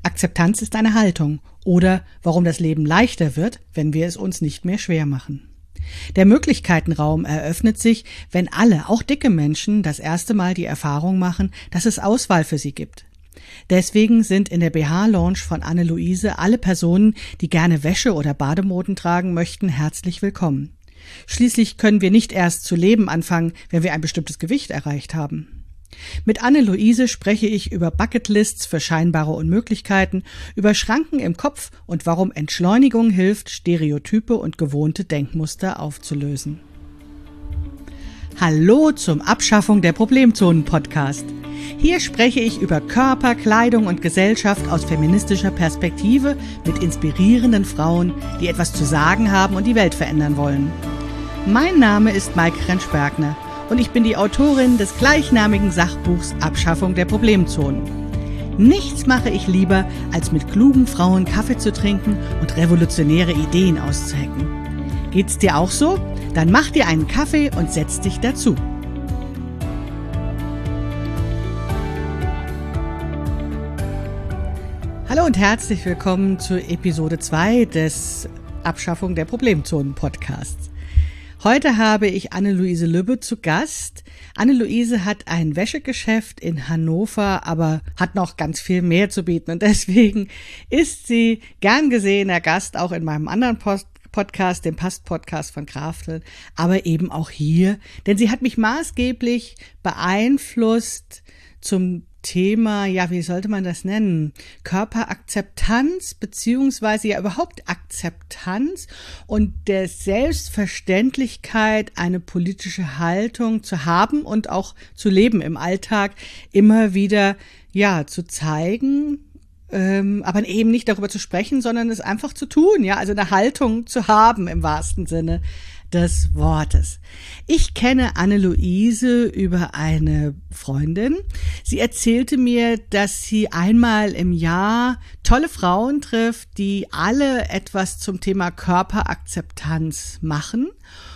Akzeptanz ist eine Haltung oder warum das Leben leichter wird, wenn wir es uns nicht mehr schwer machen. Der Möglichkeitenraum eröffnet sich, wenn alle, auch dicke Menschen, das erste Mal die Erfahrung machen, dass es Auswahl für sie gibt. Deswegen sind in der BH-Lounge von Anne-Luise alle Personen, die gerne Wäsche oder Bademoden tragen möchten, herzlich willkommen. Schließlich können wir nicht erst zu leben anfangen, wenn wir ein bestimmtes Gewicht erreicht haben. Mit Anne-Luise spreche ich über Bucketlists für scheinbare Unmöglichkeiten, über Schranken im Kopf und warum Entschleunigung hilft, Stereotype und gewohnte Denkmuster aufzulösen. Hallo zum Abschaffung der Problemzonen-Podcast. Hier spreche ich über Körper, Kleidung und Gesellschaft aus feministischer Perspektive mit inspirierenden Frauen, die etwas zu sagen haben und die Welt verändern wollen. Mein Name ist Maike Rentsch-Bergner und ich bin die Autorin des gleichnamigen Sachbuchs Abschaffung der Problemzonen. Nichts mache ich lieber, als mit klugen Frauen Kaffee zu trinken und revolutionäre Ideen auszuhacken. Geht's dir auch so? Dann mach dir einen Kaffee und setz dich dazu. Hallo und herzlich willkommen zu Episode 2 des Abschaffung der Problemzonen Podcasts. Heute habe ich Anne-Luise Lübbe zu Gast. Anne-Luise hat ein Wäschegeschäft in Hannover, aber hat noch ganz viel mehr zu bieten und deswegen ist sie gern gesehener Gast auch in meinem anderen Podcast, dem Podcast von Krafteln, aber eben auch hier, denn sie hat mich maßgeblich beeinflusst zum Thema, ja, wie sollte man das nennen? Körperakzeptanz beziehungsweise ja überhaupt Akzeptanz und der Selbstverständlichkeit, eine politische Haltung zu haben und auch zu leben im Alltag, immer wieder, ja, zu zeigen, aber eben nicht darüber zu sprechen, sondern es einfach zu tun, ja, also eine Haltung zu haben im wahrsten Sinne des Wortes. Ich kenne Anne-Luise über eine Freundin. Sie erzählte mir, dass sie einmal im Jahr tolle Frauen trifft, die alle etwas zum Thema Körperakzeptanz machen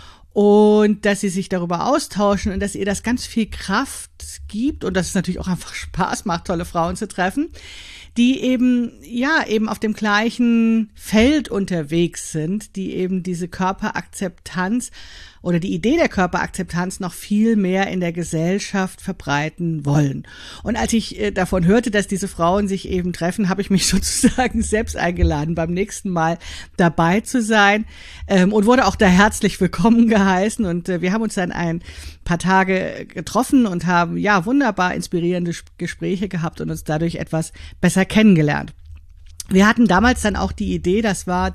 und dass sie sich darüber austauschen und dass ihr das ganz viel Kraft gibt und dass es natürlich auch einfach Spaß macht, tolle Frauen zu treffen, die eben auf dem gleichen Feld unterwegs sind, die eben diese Körperakzeptanz oder die Idee der Körperakzeptanz noch viel mehr in der Gesellschaft verbreiten wollen. Und als ich davon hörte, dass diese Frauen sich eben treffen, habe ich mich sozusagen selbst eingeladen, beim nächsten Mal dabei zu sein, und wurde auch da herzlich willkommen geheißen. Und wir haben uns dann ein paar Tage getroffen und haben wunderbar inspirierende Gespräche gehabt und uns dadurch etwas besser kennengelernt. Wir hatten damals dann auch die Idee, das war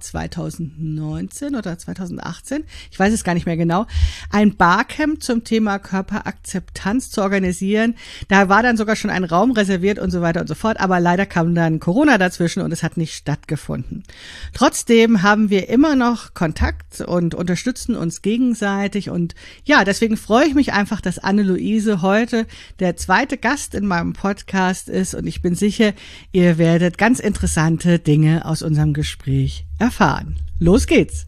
2019 oder 2018, ich weiß es gar nicht mehr genau, ein Barcamp zum Thema Körperakzeptanz zu organisieren. Da war dann sogar schon ein Raum reserviert und so weiter und so fort, aber leider kam dann Corona dazwischen und es hat nicht stattgefunden. Trotzdem haben wir immer noch Kontakt und unterstützen uns gegenseitig und ja, deswegen freue ich mich einfach, dass Anne-Luise heute der zweite Gast in meinem Podcast ist und ich bin sicher, ihr werdet ganz interessante Dinge aus unserem Gespräch erfahren. Los geht's!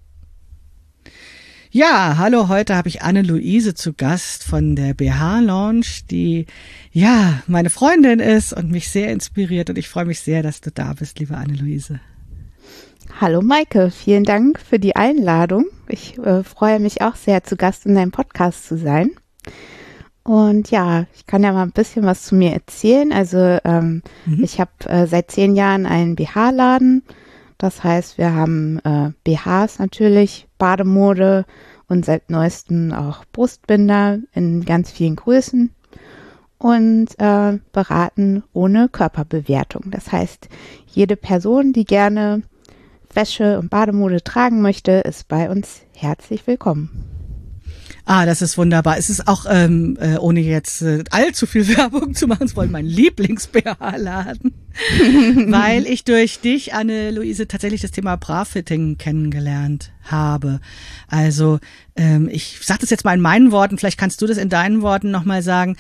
Ja, hallo, heute habe ich Anne-Luise zu Gast von der BH-Lounge, die meine Freundin ist und mich sehr inspiriert und ich freue mich sehr, dass du da bist, liebe Anne-Luise. Hallo Maike, vielen Dank für die Einladung. Ich freue mich auch sehr, zu Gast in deinem Podcast zu sein. Und ja, ich kann ja mal ein bisschen was zu mir erzählen. Also ich habe seit 10 Jahren einen BH-Laden. Das heißt, wir haben BHs natürlich, Bademode und seit neuestem auch Brustbinder in ganz vielen Größen und beraten ohne Körperbewertung. Das heißt, jede Person, die gerne Wäsche und Bademode tragen möchte, ist bei uns herzlich willkommen. Ah, das ist wunderbar. Es ist auch, ohne jetzt allzu viel Werbung zu machen, es war mein Lieblings-BH-Laden, weil ich durch dich, Anne-Luise, tatsächlich das Thema Bra-Fitting kennengelernt habe. Also ich sage das jetzt mal in meinen Worten, vielleicht kannst du das in deinen Worten nochmal sagen.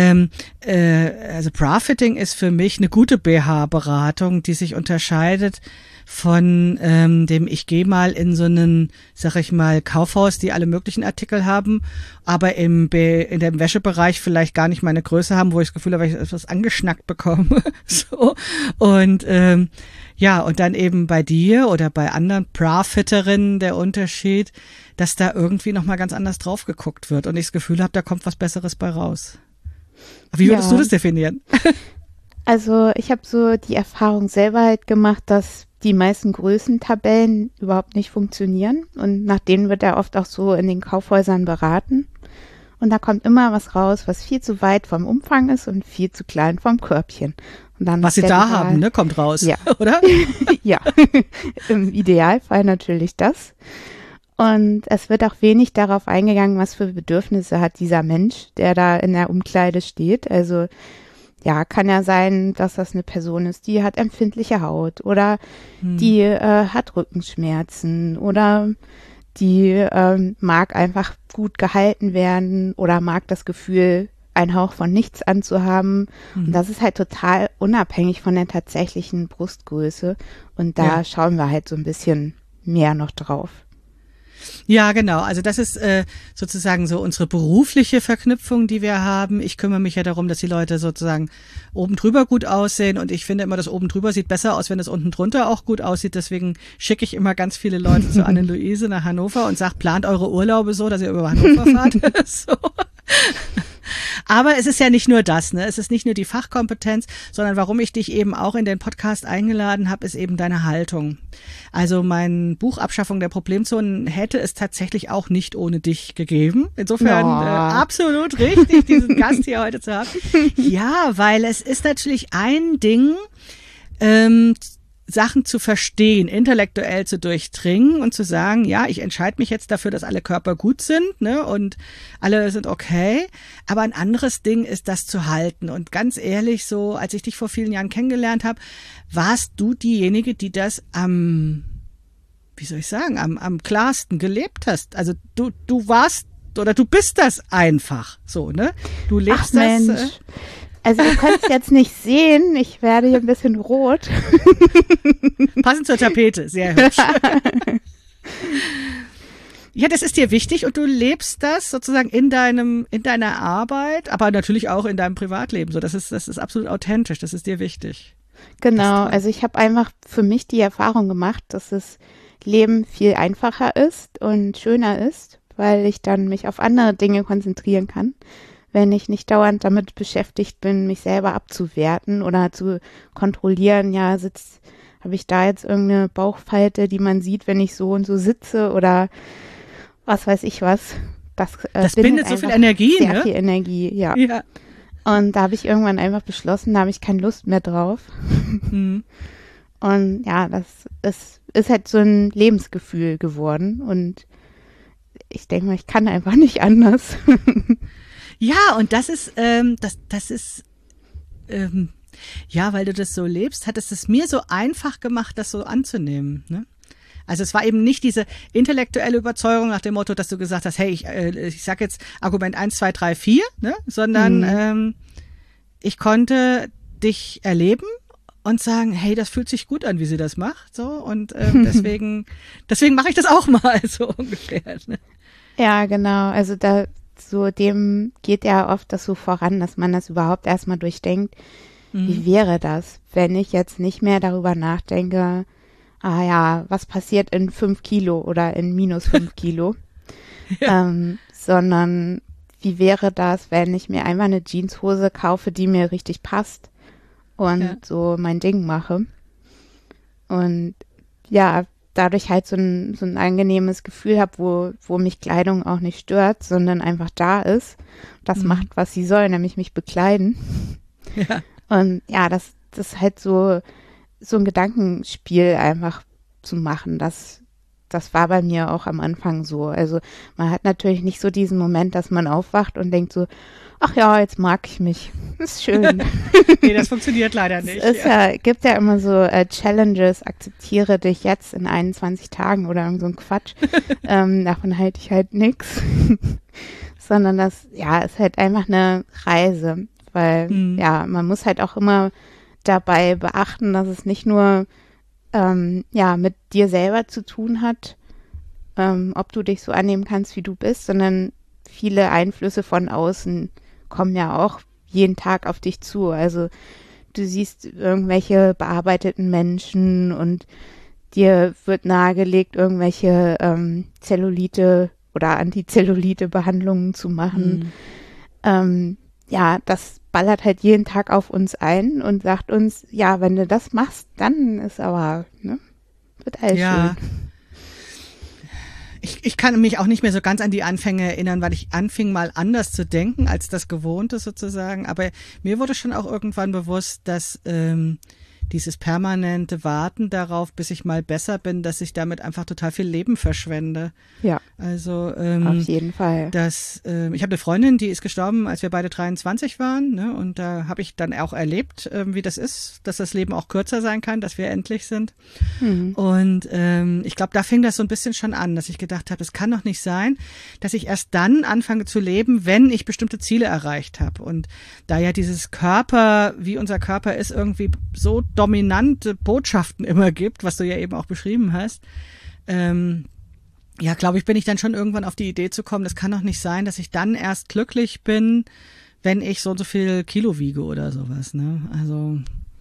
Also Bra-Fitting ist für mich eine gute BH-Beratung, die sich unterscheidet von dem ich gehe mal in so einen, sag ich mal, Kaufhaus, die alle möglichen Artikel haben, aber in dem Wäschebereich vielleicht gar nicht meine Größe haben, wo ich das Gefühl habe, ich etwas angeschnackt bekomme. So. Und ja, und dann eben bei dir oder bei anderen Bra-Fitterinnen der Unterschied, dass da irgendwie nochmal ganz anders drauf geguckt wird und ich das Gefühl habe, da kommt was Besseres bei raus. Wie würdest du das definieren? Also ich habe so die Erfahrung selber halt gemacht, dass die meisten Größentabellen überhaupt nicht funktionieren und nach denen wird ja oft auch so in den Kaufhäusern beraten und da kommt immer was raus, was viel zu weit vom Umfang ist und viel zu klein vom Körbchen. Und dann was sie da haben, ne, kommt raus, ja. Oder? Ja, im Idealfall natürlich das. Und es wird auch wenig darauf eingegangen, was für Bedürfnisse hat dieser Mensch, der da in der Umkleide steht. Also ja, kann ja sein, dass das eine Person ist, die hat empfindliche Haut oder die hat Rückenschmerzen oder die mag einfach gut gehalten werden oder mag das Gefühl, einen Hauch von nichts anzuhaben. Und das ist halt total unabhängig von der tatsächlichen Brustgröße. Und da schauen wir halt so ein bisschen mehr noch drauf. Ja, genau. Also das ist sozusagen so unsere berufliche Verknüpfung, die wir haben. Ich kümmere mich ja darum, dass die Leute sozusagen oben drüber gut aussehen und ich finde immer, das oben drüber sieht besser aus, wenn das unten drunter auch gut aussieht. Deswegen schicke ich immer ganz viele Leute zu Anne-Luise nach Hannover und sage, plant eure Urlaube so, dass ihr über Hannover fahrt. So. Aber es ist ja nicht nur das, ne? Es ist nicht nur die Fachkompetenz, sondern warum ich dich eben auch in den Podcast eingeladen habe, ist eben deine Haltung. Also mein Buch Abschaffung der Problemzonen hätte es tatsächlich auch nicht ohne dich gegeben. Insofern absolut richtig, diesen Gast hier heute zu haben. Ja, weil es ist natürlich ein Ding, Sachen zu verstehen, intellektuell zu durchdringen und zu sagen, ja, ich entscheide mich jetzt dafür, dass alle Körper gut sind, ne, und alle sind okay. Aber ein anderes Ding ist, das zu halten. Und ganz ehrlich, so, als ich dich vor vielen Jahren kennengelernt habe, warst du diejenige, die das am klarsten gelebt hast. Also du warst oder du bist das einfach, so, ne? Du lebst das. Also ihr könnt es jetzt nicht sehen, ich werde hier ein bisschen rot. Passend zur Tapete, sehr hübsch. Ja, das ist dir wichtig und du lebst das sozusagen in deiner Arbeit, aber natürlich auch in deinem Privatleben. So, das ist absolut authentisch, das ist dir wichtig. Genau, also ich habe einfach für mich die Erfahrung gemacht, dass das Leben viel einfacher ist und schöner ist, weil ich dann mich auf andere Dinge konzentrieren kann. Wenn ich nicht dauernd damit beschäftigt bin, mich selber abzuwerten oder zu kontrollieren, ja, habe ich da jetzt irgendeine Bauchfalte, die man sieht, wenn ich so und so sitze oder was weiß ich was. Das bindet so viel Energie, sehr ne? Viel Energie, ja. Ja. Und da habe ich irgendwann einfach beschlossen, da habe ich keine Lust mehr drauf. Mhm. Und ja, das ist halt so ein Lebensgefühl geworden und ich denke mal, ich kann einfach nicht anders. Ja, und das ist, ja, weil du das so lebst, hat es mir so einfach gemacht, das so anzunehmen, ne? Also es war eben nicht diese intellektuelle Überzeugung nach dem Motto, dass du gesagt hast, hey, ich sag jetzt Argument 1, 2, 3, 4, ne? Sondern ich konnte dich erleben und sagen, hey, das fühlt sich gut an, wie sie das macht, so, und deswegen mache ich das auch mal, so ungefähr, ne? Ja, genau, also dem geht ja oft das so voran, dass man das überhaupt erstmal durchdenkt. Wie wäre das, wenn ich jetzt nicht mehr darüber nachdenke, was passiert in 5 Kilo oder in minus 5 Kilo, sondern wie wäre das, wenn ich mir einfach eine Jeanshose kaufe, die mir richtig passt und so mein Ding mache. Und ja, dadurch halt so ein angenehmes Gefühl habe, wo mich Kleidung auch nicht stört, sondern einfach da ist. Das macht, was sie soll, nämlich mich bekleiden. Ja. Und ja, das ist halt so ein Gedankenspiel einfach zu machen, dass das war bei mir auch am Anfang so. Also man hat natürlich nicht so diesen Moment, dass man aufwacht und denkt so, ach ja, jetzt mag ich mich. Ist schön. Nee, das funktioniert leider nicht. Es gibt ja immer so Challenges, akzeptiere dich jetzt in 21 Tagen oder irgend so ein Quatsch. Davon halte ich halt nix. Sondern das, ja, ist halt einfach eine Reise. Weil, man muss halt auch immer dabei beachten, dass es nicht nur mit dir selber zu tun hat, ob du dich so annehmen kannst, wie du bist, sondern viele Einflüsse von außen kommen ja auch jeden Tag auf dich zu. Also du siehst irgendwelche bearbeiteten Menschen und dir wird nahegelegt, irgendwelche Zellulite- oder Antizellulite-Behandlungen zu machen. Das ballert halt jeden Tag auf uns ein und sagt uns, ja, wenn du das machst, dann ist aber, wird alles schön. Ich kann mich auch nicht mehr so ganz an die Anfänge erinnern, weil ich anfing mal anders zu denken als das Gewohnte sozusagen. Aber mir wurde schon auch irgendwann bewusst, dass dieses permanente Warten darauf, bis ich mal besser bin, dass ich damit einfach total viel Leben verschwende. Ja, also auf jeden Fall. Ich habe eine Freundin, die ist gestorben, als wir beide 23 waren, ne? Und da habe ich dann auch erlebt, wie das ist, dass das Leben auch kürzer sein kann, dass wir endlich sind. Und ich glaube, da fing das so ein bisschen schon an, dass ich gedacht habe, es kann doch nicht sein, dass ich erst dann anfange zu leben, wenn ich bestimmte Ziele erreicht habe. Und da ja dieses Körper, wie unser Körper ist, irgendwie so dominante Botschaften immer gibt, was du ja eben auch beschrieben hast, glaube ich, bin ich dann schon irgendwann auf die Idee zu kommen, das kann doch nicht sein, dass ich dann erst glücklich bin, wenn ich so und so viel Kilo wiege oder sowas, ne? Also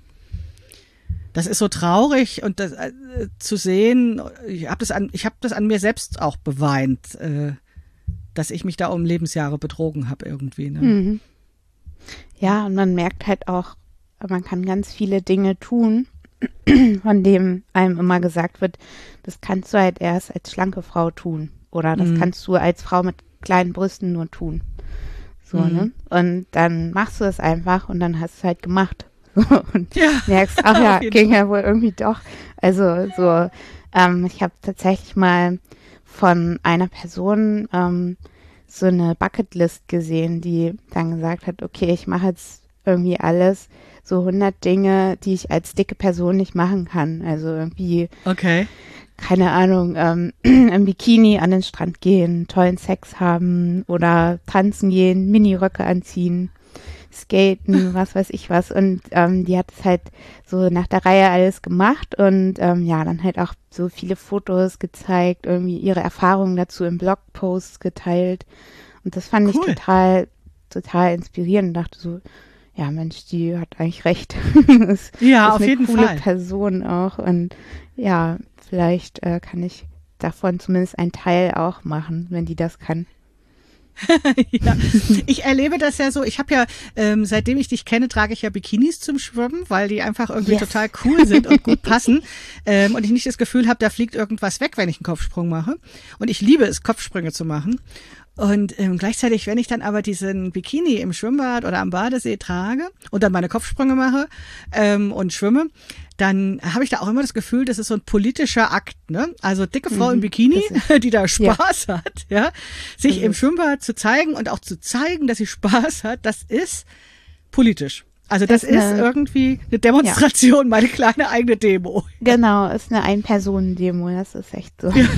das ist so traurig und das zu sehen, ich habe das an mir selbst auch beweint, dass ich mich da um Lebensjahre betrogen habe irgendwie, ne? Ja, und man merkt halt auch, man kann ganz viele Dinge tun, von dem einem immer gesagt wird, das kannst du halt erst als schlanke Frau tun. Oder das kannst du als Frau mit kleinen Brüsten nur tun. So, ne? Und dann machst du es einfach und dann hast du es halt gemacht. Und merkst, ach ja, ging ja wohl irgendwie doch. Also so, ich habe tatsächlich mal von einer Person so eine Bucketlist gesehen, die dann gesagt hat, okay, ich mache jetzt irgendwie alles, so 100 Dinge, die ich als dicke Person nicht machen kann. Also irgendwie, keine Ahnung, im Bikini an den Strand gehen, tollen Sex haben oder tanzen gehen, Miniröcke anziehen, skaten, was weiß ich was. Und die hat es halt so nach der Reihe alles gemacht und dann halt auch so viele Fotos gezeigt, irgendwie ihre Erfahrungen dazu im Blogposts geteilt. Und das fand ich total, total inspirierend und dachte so, ja, Mensch, die hat eigentlich recht. Ist auf jeden Fall. Eine coole Person auch. Und ja, vielleicht kann ich davon zumindest einen Teil auch machen, wenn die das kann. Ja, ich erlebe das ja so. Ich habe ja, seitdem ich dich kenne, trage ich ja Bikinis zum Schwimmen, weil die einfach irgendwie total cool sind und gut passen. Und ich nicht das Gefühl habe, da fliegt irgendwas weg, wenn ich einen Kopfsprung mache. Und ich liebe es, Kopfsprünge zu machen. Und gleichzeitig, wenn ich dann aber diesen Bikini im Schwimmbad oder am Badesee trage und dann meine Kopfsprünge mache und schwimme, dann habe ich da auch immer das Gefühl, das ist so ein politischer Akt, ne? Also dicke Frau im Bikini, die da Spaß hat, sich im Schwimmbad zu zeigen und auch zu zeigen, dass sie Spaß hat, das ist politisch. Also das ist irgendwie eine Demonstration, meine kleine eigene Demo. Genau, ist eine Ein-Personen-Demo, das ist echt so. Ja.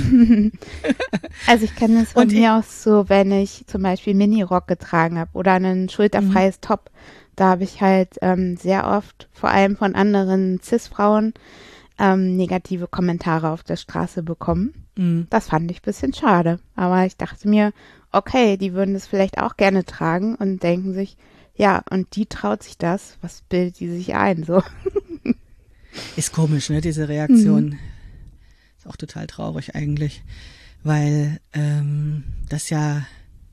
Also ich kenne es von mir aus so, wenn ich zum Beispiel Minirock getragen habe oder ein schulterfreies Top, da habe ich halt sehr oft, vor allem von anderen Cis-Frauen, negative Kommentare auf der Straße bekommen. Das fand ich ein bisschen schade, aber ich dachte mir, okay, die würden das vielleicht auch gerne tragen und denken sich, ja, und die traut sich das, was bildet die sich ein, so. Ist komisch, ne, diese Reaktion. Ist auch total traurig eigentlich, weil das ja,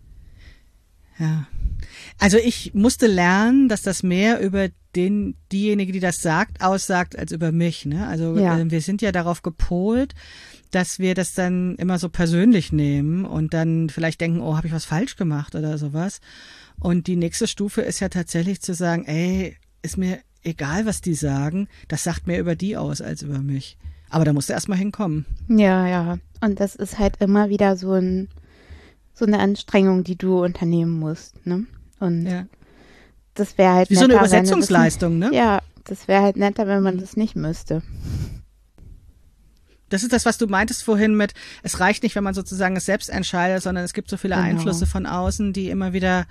also ich musste lernen, dass das mehr über diejenige, die das sagt, aussagt, als über mich, ne, also wir sind ja darauf gepolt, dass wir das dann immer so persönlich nehmen und dann vielleicht denken, oh, habe ich was falsch gemacht oder sowas. Und die nächste Stufe ist ja tatsächlich zu sagen, ey, ist mir egal, was die sagen, das sagt mehr über die aus als über mich. Aber da musst du erstmal hinkommen. Ja, ja. Und das ist halt immer wieder so eine Anstrengung, die du unternehmen musst, ne? Und das wäre halt wie so eine Übersetzungsleistung, ne? Ja, das wäre halt netter, wenn man das nicht müsste. Das ist das, was du meintest vorhin mit, es reicht nicht, wenn man sozusagen es selbst entscheidet, sondern es gibt so viele Einflüsse von außen, die immer wieder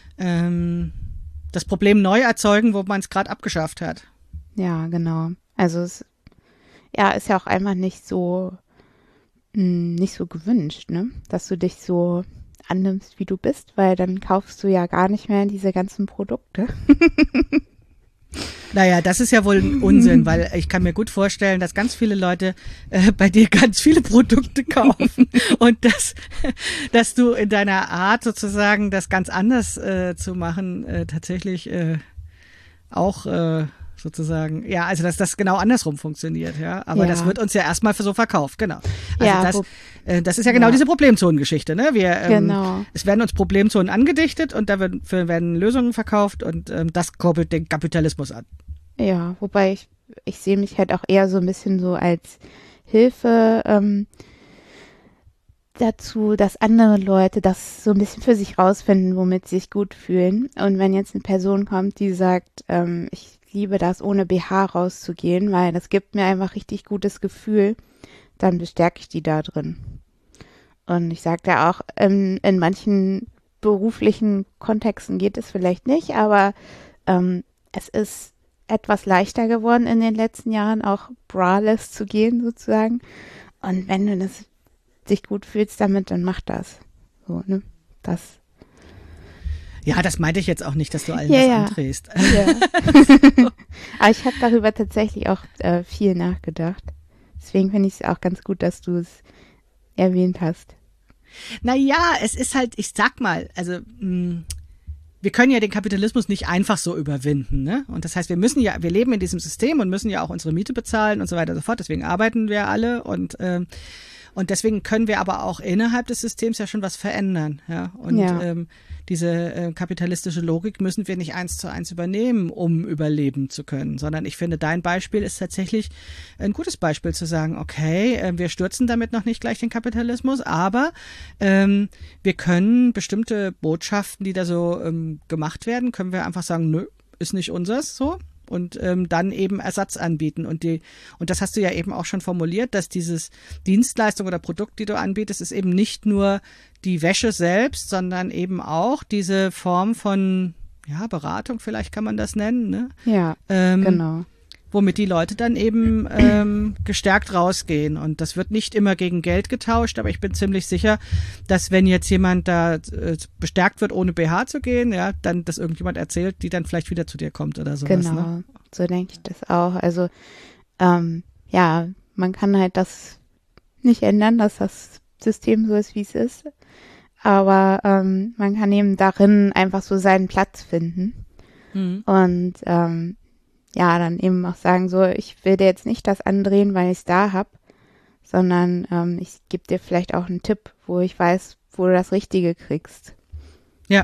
das Problem neu erzeugen, wo man es gerade abgeschafft hat. Ja, genau. Also es ist ja auch einfach nicht so gewünscht, ne? Dass du dich so annimmst, wie du bist, weil dann kaufst du ja gar nicht mehr diese ganzen Produkte. Naja, das ist ja wohl ein Unsinn, weil ich kann mir gut vorstellen, dass ganz viele Leute bei dir ganz viele Produkte kaufen und dass du in deiner Art sozusagen das ganz anders zu machen tatsächlich auch sozusagen, ja, also dass das genau andersrum funktioniert, ja, aber das wird uns ja erstmal so verkauft, genau. Also das ist ja genau diese Problemzonengeschichte, ne? Es werden uns Problemzonen angedichtet und da werden Lösungen verkauft und das koppelt den Kapitalismus an. Ja, wobei ich sehe mich halt auch eher so ein bisschen so als Hilfe dazu, dass andere Leute das so ein bisschen für sich rausfinden, womit sie sich gut fühlen. Und wenn jetzt eine Person kommt, die sagt, ich liebe das, ohne BH rauszugehen, weil das gibt mir einfach richtig gutes Gefühl, dann bestärke ich die da drin. Und ich sage ja auch, in manchen beruflichen Kontexten geht es vielleicht nicht, aber es ist etwas leichter geworden in den letzten Jahren, auch braless zu gehen sozusagen. Und wenn du dich gut fühlst damit, dann mach das. So, ne? Ja, das meinte ich jetzt auch nicht, dass du allen das andrehst. Ja. Aber ich habe darüber tatsächlich auch viel nachgedacht. Deswegen finde ich es auch ganz gut, dass du es erwähnt hast. Naja, es ist halt, ich sag mal, also wir können ja den Kapitalismus nicht einfach so überwinden, ne? Und das heißt, wir leben in diesem System und müssen ja auch unsere Miete bezahlen und so weiter und so fort. Deswegen arbeiten wir alle und deswegen können wir aber auch innerhalb des Systems ja schon was verändern, ja. Und diese kapitalistische Logik müssen wir nicht 1:1 übernehmen, um überleben zu können, sondern ich finde, dein Beispiel ist tatsächlich ein gutes Beispiel zu sagen, okay, wir stürzen damit noch nicht gleich den Kapitalismus, aber wir können bestimmte Botschaften, die da so gemacht werden, können wir einfach sagen, nö, ist nicht unseres, so. Und dann eben Ersatz anbieten. Und das hast du ja eben auch schon formuliert, dass dieses Dienstleistung oder Produkt, die du anbietest, ist eben nicht nur die Wäsche selbst, sondern eben auch diese Form von Beratung, vielleicht kann man das nennen, ne? Ja, genau. Womit die Leute dann eben gestärkt rausgehen. Und das wird nicht immer gegen Geld getauscht, aber ich bin ziemlich sicher, dass wenn jetzt jemand da bestärkt wird, ohne BH zu gehen, ja, dann das irgendjemand erzählt, die dann vielleicht wieder zu dir kommt oder sowas. Genau, ne? So denke ich das auch. Also man kann halt das nicht ändern, dass das System so ist, wie es ist. Aber man kann eben darin einfach so seinen Platz finden. Und dann eben auch sagen, so, ich will dir jetzt nicht das andrehen, weil ich es da habe, sondern ich gebe dir vielleicht auch einen Tipp, wo ich weiß, wo du das Richtige kriegst. Ja.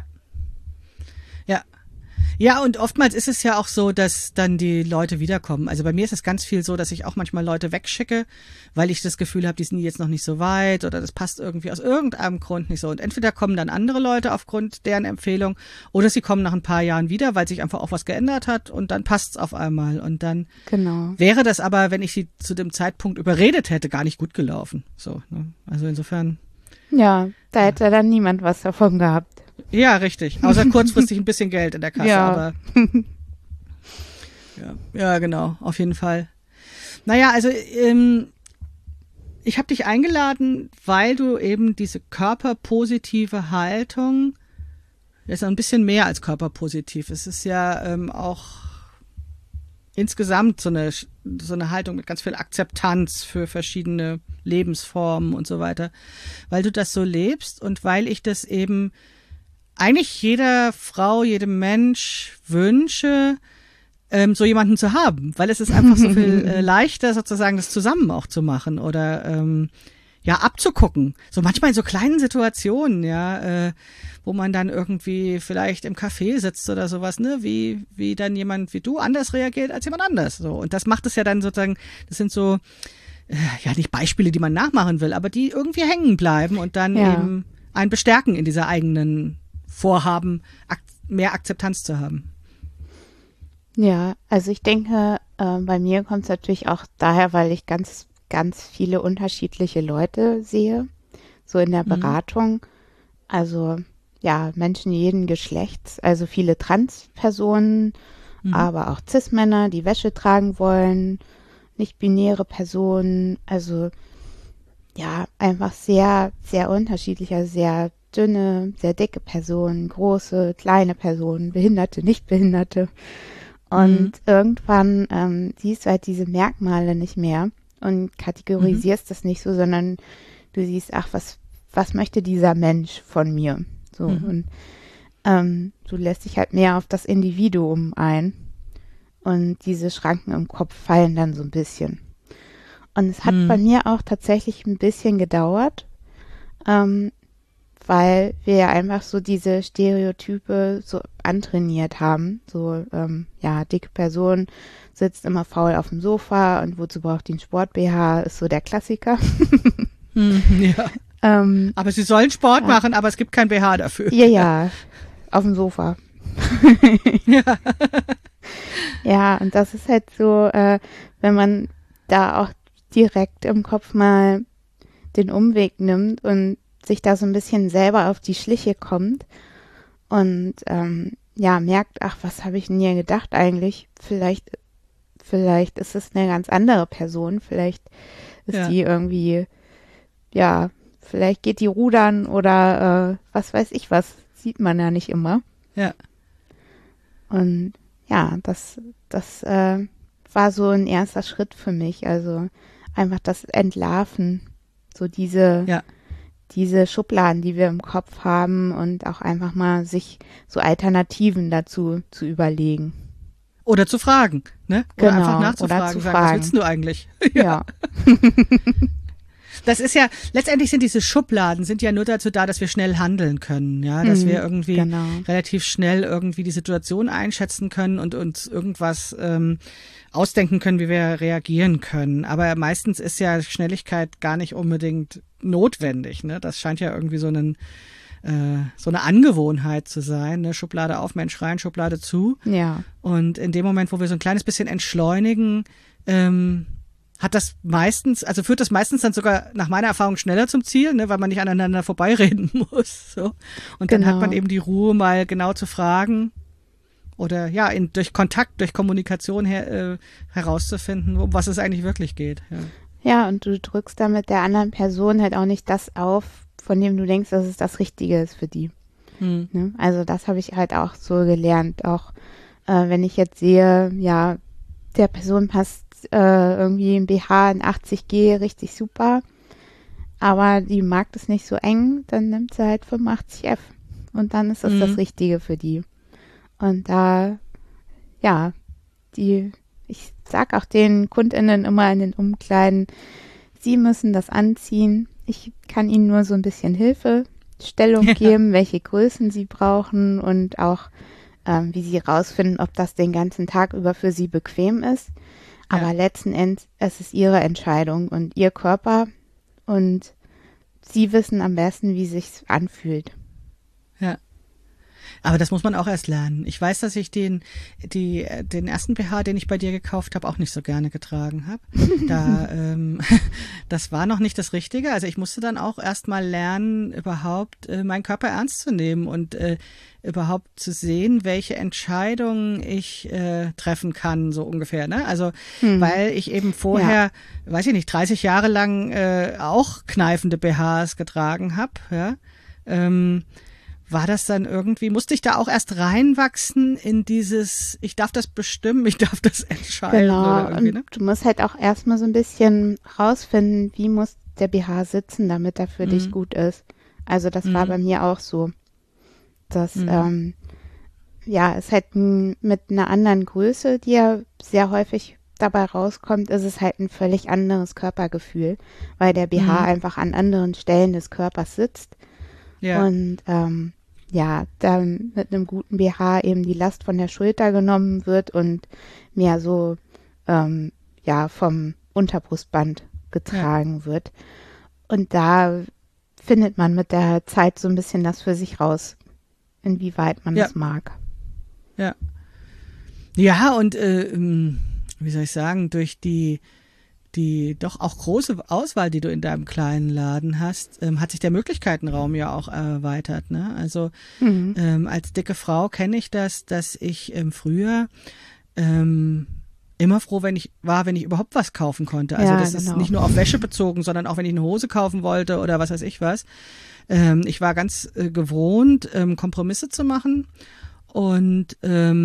Ja, und oftmals ist es ja auch so, dass dann die Leute wiederkommen. Also bei mir ist es ganz viel so, dass ich auch manchmal Leute wegschicke, weil ich das Gefühl habe, die sind jetzt noch nicht so weit oder das passt irgendwie aus irgendeinem Grund nicht so. Und entweder kommen dann andere Leute aufgrund deren Empfehlung oder sie kommen nach ein paar Jahren wieder, weil sich einfach auch was geändert hat und dann passt's auf einmal. Und dann wäre das aber, wenn ich sie zu dem Zeitpunkt überredet hätte, gar nicht gut gelaufen. So, ne? Also insofern. Ja, da hätte dann niemand was davon gehabt. Ja, richtig. Außer kurzfristig ein bisschen Geld in der Kasse, aber ja, genau, auf jeden Fall. Naja, also ich habe dich eingeladen, weil du eben diese körperpositive Haltung, das ist ein bisschen mehr als körperpositiv. Es ist ja auch insgesamt so eine Haltung mit ganz viel Akzeptanz für verschiedene Lebensformen und so weiter, weil du das so lebst und weil ich das eben eigentlich jeder Frau, jedem Mensch wünsche, so jemanden zu haben, weil es ist einfach so viel leichter, sozusagen das zusammen auch zu machen oder abzugucken. So manchmal in so kleinen Situationen, wo man dann irgendwie vielleicht im Café sitzt oder sowas, ne, wie dann jemand wie du anders reagiert als jemand anders. So. Und das macht es ja dann sozusagen, das sind so ja nicht Beispiele, die man nachmachen will, aber die irgendwie hängen bleiben und dann eben einen bestärken in dieser eigenen Vorhaben, mehr Akzeptanz zu haben. Ja, also ich denke, bei mir kommt es natürlich auch daher, weil ich ganz, ganz viele unterschiedliche Leute sehe, so in der Beratung. Also ja, Menschen jeden Geschlechts, also viele Transpersonen, aber auch Cis-Männer, die Wäsche tragen wollen, nicht-binäre Personen, also ja, einfach sehr, sehr unterschiedlicher, sehr dünne, sehr dicke Personen, große, kleine Personen, Behinderte, Nichtbehinderte. Und irgendwann siehst du halt diese Merkmale nicht mehr und kategorisierst das nicht so, sondern du siehst, ach, was möchte dieser Mensch von mir? So, und du lässt dich halt mehr auf das Individuum ein und diese Schranken im Kopf fallen dann so ein bisschen. Und es hat bei mir auch tatsächlich ein bisschen gedauert, weil wir ja einfach so diese Stereotype so antrainiert haben. So, ja, dicke Person sitzt immer faul auf dem Sofa und wozu braucht die einen Sport-BH, ist so der Klassiker. Ja. Aber sie sollen Sport machen, aber es gibt kein BH dafür. Ja, auf dem Sofa. Ja. Ja, und das ist halt so, wenn man da auch direkt im Kopf mal den Umweg nimmt und sich da so ein bisschen selber auf die Schliche kommt und ja, merkt, ach, was habe ich denn hier gedacht eigentlich? Vielleicht ist es eine ganz andere Person, vielleicht ist die irgendwie, ja, vielleicht geht die rudern oder was weiß ich was, sieht man ja nicht immer. Ja. Und ja, das war so ein erster Schritt für mich, also einfach das Entlarven, so diese Schubladen, die wir im Kopf haben und auch einfach mal sich so Alternativen dazu zu überlegen. Oder zu fragen, ne? Oder Genau, einfach nachzufragen, oder zu sagen, was willst du eigentlich? Ja. Das ist ja, letztendlich sind diese Schubladen sind ja nur dazu da, dass wir schnell handeln können, ja, dass wir irgendwie relativ schnell irgendwie die Situation einschätzen können und uns irgendwas ausdenken können, wie wir reagieren können. Aber meistens ist ja Schnelligkeit gar nicht unbedingt notwendig, ne? Das scheint ja irgendwie so eine Angewohnheit zu sein, ne? Schublade auf, Mensch rein, Schublade zu. Ja. Und in dem Moment, wo wir so ein kleines bisschen entschleunigen, führt das meistens dann sogar nach meiner Erfahrung schneller zum Ziel, ne, weil man nicht aneinander vorbeireden muss. So. Und dann hat man eben die Ruhe, mal genau zu fragen oder ja, durch Kontakt, durch Kommunikation herauszufinden, um was es eigentlich wirklich geht. Ja, und du drückst damit der anderen Person halt auch nicht das auf, von dem du denkst, dass es das Richtige ist für die. Ne? Also das habe ich halt auch so gelernt, auch wenn ich jetzt sehe, ja, der Person passt irgendwie ein BH in 80G richtig super, aber die mag das nicht so eng, dann nimmt sie halt 85F und dann ist das das Richtige für die. Und da, ja, ich sag auch den KundInnen immer in den Umkleiden, sie müssen das anziehen. Ich kann ihnen nur so ein bisschen Hilfestellung geben, welche Größen sie brauchen und auch wie sie rausfinden, ob das den ganzen Tag über für sie bequem ist. Aber letzten Endes, es ist ihre Entscheidung und ihr Körper und sie wissen am besten, wie sich's anfühlt. Ja. Aber das muss man auch erst lernen. Ich weiß, dass ich den ersten BH, den ich bei dir gekauft habe, auch nicht so gerne getragen habe. Das war noch nicht das Richtige. Also ich musste dann auch erst mal lernen, überhaupt meinen Körper ernst zu nehmen und überhaupt zu sehen, welche Entscheidungen ich treffen kann, so ungefähr. Ne? Also weil ich eben vorher, weiß ich nicht, 30 Jahre lang auch kneifende BHs getragen habe, ja. War das dann irgendwie, musste ich da auch erst reinwachsen in dieses, ich darf das bestimmen, ich darf das entscheiden? Genau, oder irgendwie, ne? und du musst halt auch erstmal so ein bisschen rausfinden, wie muss der BH sitzen, damit er für dich gut ist. Also das war bei mir auch so. Das, ist halt mit einer anderen Größe, die ja sehr häufig dabei rauskommt, ist es halt ein völlig anderes Körpergefühl, weil der BH einfach an anderen Stellen des Körpers sitzt. Ja. Und dann mit einem guten BH eben die Last von der Schulter genommen wird und mehr so vom Unterbrustband getragen wird. Und da findet man mit der Zeit so ein bisschen das für sich raus, inwieweit man das mag. Ja. Ja, und wie soll ich sagen, durch die doch auch große Auswahl, die du in deinem kleinen Laden hast, hat sich der Möglichkeitenraum ja auch erweitert. Ne? Also als dicke Frau kenne ich das, dass ich früher immer froh, wenn ich überhaupt was kaufen konnte. Also das ist nicht nur auf Wäsche bezogen, sondern auch wenn ich eine Hose kaufen wollte oder was weiß ich was. Ich war ganz gewohnt, Kompromisse zu machen und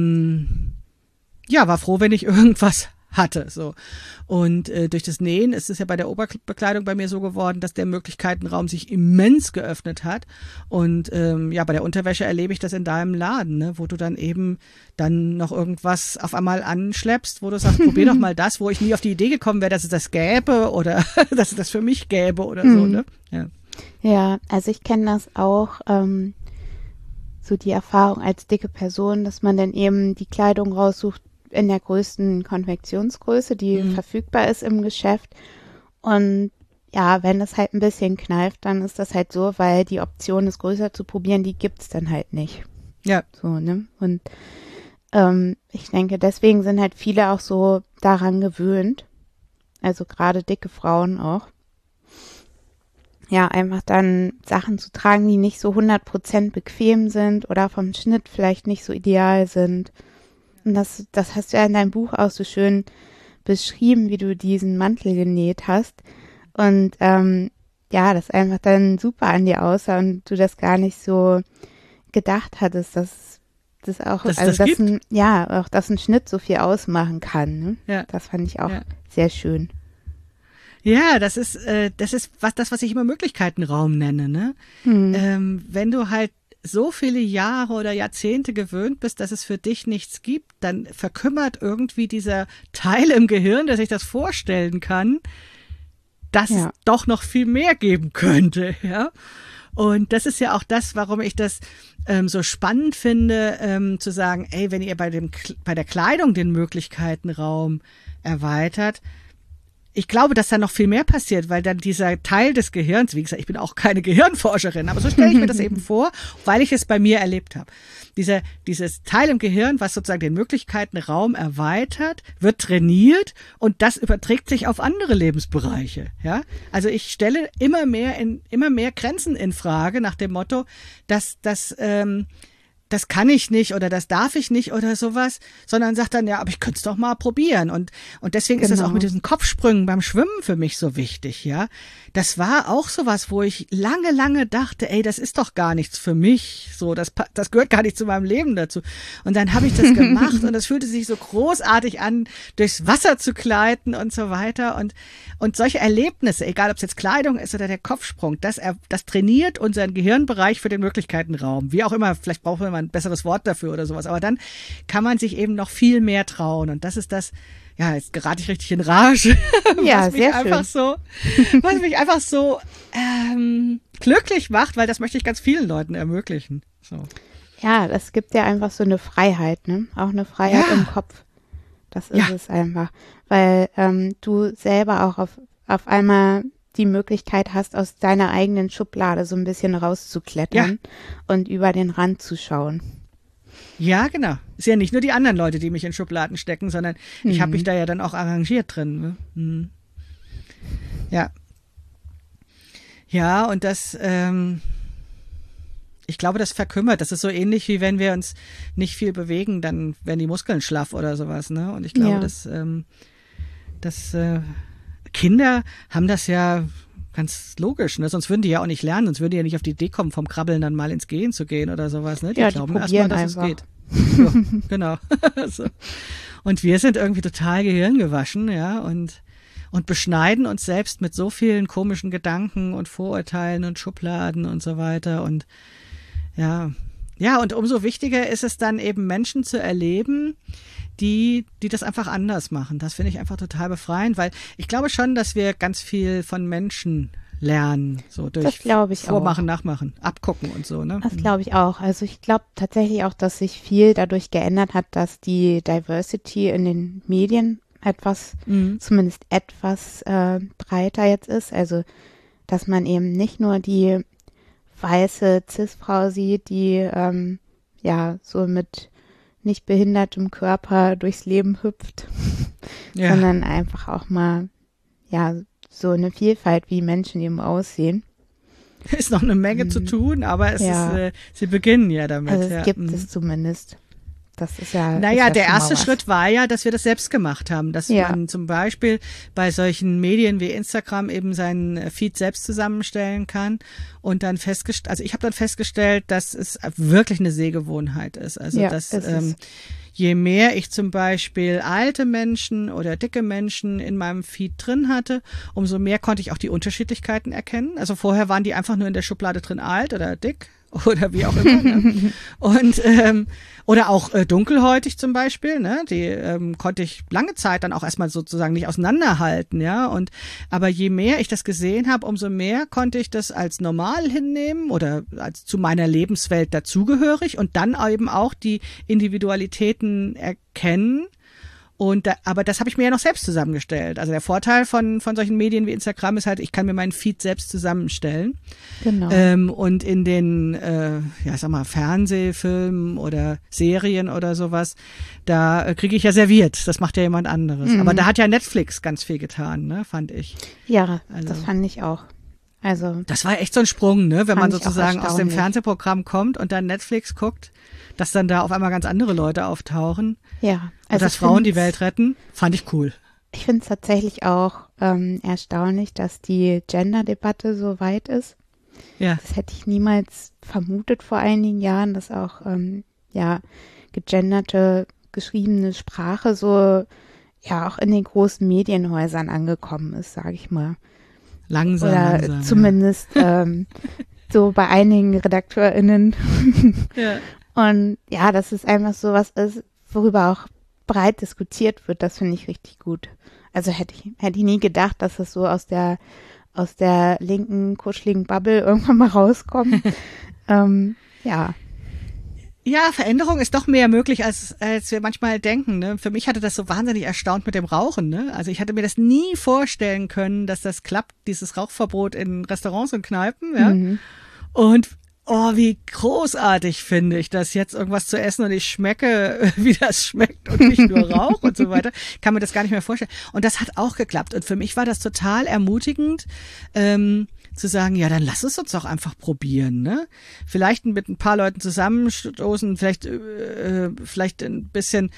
war froh, wenn ich irgendwas hatte, so. Und durch das Nähen ist es ja bei der Oberbekleidung bei mir so geworden, dass der Möglichkeitenraum sich immens geöffnet hat. Und bei der Unterwäsche erlebe ich das in deinem Laden, ne, wo du dann eben dann noch irgendwas auf einmal anschleppst, wo du sagst, probier doch mal das, wo ich nie auf die Idee gekommen wäre, dass es das gäbe oder dass es das für mich gäbe oder so, ne? Ja, also ich kenne das auch, so die Erfahrung als dicke Person, dass man dann eben die Kleidung raussucht, in der größten Konfektionsgröße, die verfügbar ist im Geschäft. Und ja, wenn das halt ein bisschen kneift, dann ist das halt so, weil die Option, es größer zu probieren, die gibt's dann halt nicht. Ja. So, ne? Und ich denke, deswegen sind halt viele auch so daran gewöhnt. Also gerade dicke Frauen auch. Ja, einfach dann Sachen zu tragen, die nicht so 100% bequem sind oder vom Schnitt vielleicht nicht so ideal sind. Und das hast du ja in deinem Buch auch so schön beschrieben, wie du diesen Mantel genäht hast. Und das einfach dann super an dir aussah und du das gar nicht so gedacht hattest, dass ein Schnitt so viel ausmachen kann. Ne? Ja. Das fand ich auch sehr schön. Ja, das ist was ich immer Möglichkeitenraum nenne, ne? Wenn du halt so viele Jahre oder Jahrzehnte gewöhnt bist, dass es für dich nichts gibt, dann verkümmert irgendwie dieser Teil im Gehirn, der sich das vorstellen kann, dass es doch noch viel mehr geben könnte, ja. Und das ist ja auch das, warum ich das so spannend finde, zu sagen, ey, wenn ihr bei der Kleidung den Möglichkeitenraum erweitert, ich glaube, dass da noch viel mehr passiert, weil dann dieser Teil des Gehirns, wie gesagt, ich bin auch keine Gehirnforscherin, aber so stelle ich mir das eben vor, weil ich es bei mir erlebt habe. Dieses Teil im Gehirn, was sozusagen den Möglichkeitenraum erweitert, wird trainiert und das überträgt sich auf andere Lebensbereiche. Ja, also ich stelle immer mehr Grenzen in Frage nach dem Motto, dass das kann ich nicht oder das darf ich nicht oder sowas, sondern sagt dann, ja, aber ich könnte es doch mal probieren. Und deswegen ist das auch mit diesen Kopfsprüngen beim Schwimmen für mich so wichtig, ja. Das war auch sowas, wo ich lange dachte, ey, das ist doch gar nichts für mich, so, das gehört gar nicht zu meinem Leben dazu. Und dann habe ich das gemacht und das fühlte sich so großartig an, durchs Wasser zu gleiten und so weiter. Und solche Erlebnisse, egal ob es jetzt Kleidung ist oder der Kopfsprung, das trainiert unseren Gehirnbereich für den Möglichkeitenraum. Wie auch immer, vielleicht brauchen wir mal ein besseres Wort dafür oder sowas. Aber dann kann man sich eben noch viel mehr trauen. Und das ist das, ja, jetzt gerate ich richtig in Rage. Ja, was mich einfach so glücklich macht, weil das möchte ich ganz vielen Leuten ermöglichen. So. Ja, das gibt ja einfach so eine Freiheit, ne? Auch eine Freiheit im Kopf. Das ist es einfach. Weil du selber auch auf einmal die Möglichkeit hast, aus deiner eigenen Schublade so ein bisschen rauszuklettern und über den Rand zu schauen. Ja, genau. Ist ja nicht nur die anderen Leute, die mich in Schubladen stecken, sondern ich habe mich da ja dann auch arrangiert drin. Ne? Ja. Ja, und das, ich glaube, das verkümmert. Das ist so ähnlich, wie wenn wir uns nicht viel bewegen, dann werden die Muskeln schlaff oder sowas. Ne? Und ich glaube, dass Kinder haben das ja ganz logisch, ne? Sonst würden die ja auch nicht lernen, sonst würden die ja nicht auf die Idee kommen, vom Krabbeln dann mal ins Gehen zu gehen oder sowas. Ne? Die glauben erstmal, dass es geht. Ja, genau. So. Und wir sind irgendwie total gehirngewaschen, ja, und beschneiden uns selbst mit so vielen komischen Gedanken und Vorurteilen und Schubladen und so weiter. Und und umso wichtiger ist es dann eben, Menschen zu erleben, die das einfach anders machen. Das finde ich einfach total befreiend, weil ich glaube schon, dass wir ganz viel von Menschen lernen, so durch Vormachen, Nachmachen, abgucken und so. Ne? Das glaube ich auch. Also ich glaube tatsächlich auch, dass sich viel dadurch geändert hat, dass die Diversity in den Medien zumindest etwas breiter jetzt ist. Also, dass man eben nicht nur die weiße Cis-Frau sieht, die so mit nicht behindertem Körper durchs Leben hüpft, sondern einfach auch mal so eine Vielfalt, wie Menschen eben aussehen. Ist noch eine Menge zu tun, aber es ist, sie beginnen ja damit. Also es gibt es zumindest. Das ist ja. Naja, ist der erste Schritt war ja, dass wir das selbst gemacht haben, dass man zum Beispiel bei solchen Medien wie Instagram eben seinen Feed selbst zusammenstellen kann und dann ich habe dann festgestellt, dass es wirklich eine Sehgewohnheit ist. Also dass je mehr ich zum Beispiel alte Menschen oder dicke Menschen in meinem Feed drin hatte, umso mehr konnte ich auch die Unterschiedlichkeiten erkennen. Also vorher waren die einfach nur in der Schublade drin alt oder dick oder wie auch immer. Ne? Und oder auch dunkelhäutig zum Beispiel, ne? Die konnte ich lange Zeit dann auch erstmal sozusagen nicht auseinanderhalten, ja. Aber je mehr ich das gesehen habe, umso mehr konnte ich das als normal hinnehmen oder als zu meiner Lebenswelt dazugehörig und dann eben auch die Individualitäten erkennen. Aber das habe ich mir ja noch selbst zusammengestellt. Also der Vorteil von solchen Medien wie Instagram ist halt, ich kann mir meinen Feed selbst zusammenstellen. Genau. Und in den, Fernsehfilmen oder Serien oder sowas, da kriege ich ja serviert. Das macht ja jemand anderes. Aber da hat ja Netflix ganz viel getan, ne, fand ich. Ja, das fand ich auch. Also. Das war echt so ein Sprung, ne, wenn man sozusagen aus dem Fernsehprogramm kommt und dann Netflix guckt, dass dann da auf einmal ganz andere Leute auftauchen. Ja. Also dass Frauen die Welt retten, fand ich cool. Ich finde es tatsächlich auch erstaunlich, dass die Gender-Debatte so weit ist. Ja. Das hätte ich niemals vermutet vor einigen Jahren, dass auch gegenderte, geschriebene Sprache so auch in den großen Medienhäusern angekommen ist, sage ich mal. Langsam. Zumindest so bei einigen RedakteurInnen. Ja. Und dass es einfach so was ist, worüber auch breit diskutiert wird, das finde ich richtig gut. Also hätte ich nie gedacht, dass das so aus der linken, kuscheligen Bubble irgendwann mal rauskommt. Ja, Veränderung ist doch mehr möglich, als wir manchmal denken. Ne? Für mich hatte das so wahnsinnig erstaunt mit dem Rauchen. Ne? Also ich hatte mir das nie vorstellen können, dass das klappt, dieses Rauchverbot in Restaurants und Kneipen. Ja? Und wie großartig finde ich das, jetzt irgendwas zu essen und ich schmecke, wie das schmeckt und nicht nur Rauch und so weiter. Kann mir das gar nicht mehr vorstellen. Und das hat auch geklappt. Und für mich war das total ermutigend, zu sagen, ja, dann lass es uns doch einfach probieren, ne? Vielleicht mit ein paar Leuten zusammenstoßen, vielleicht ein bisschen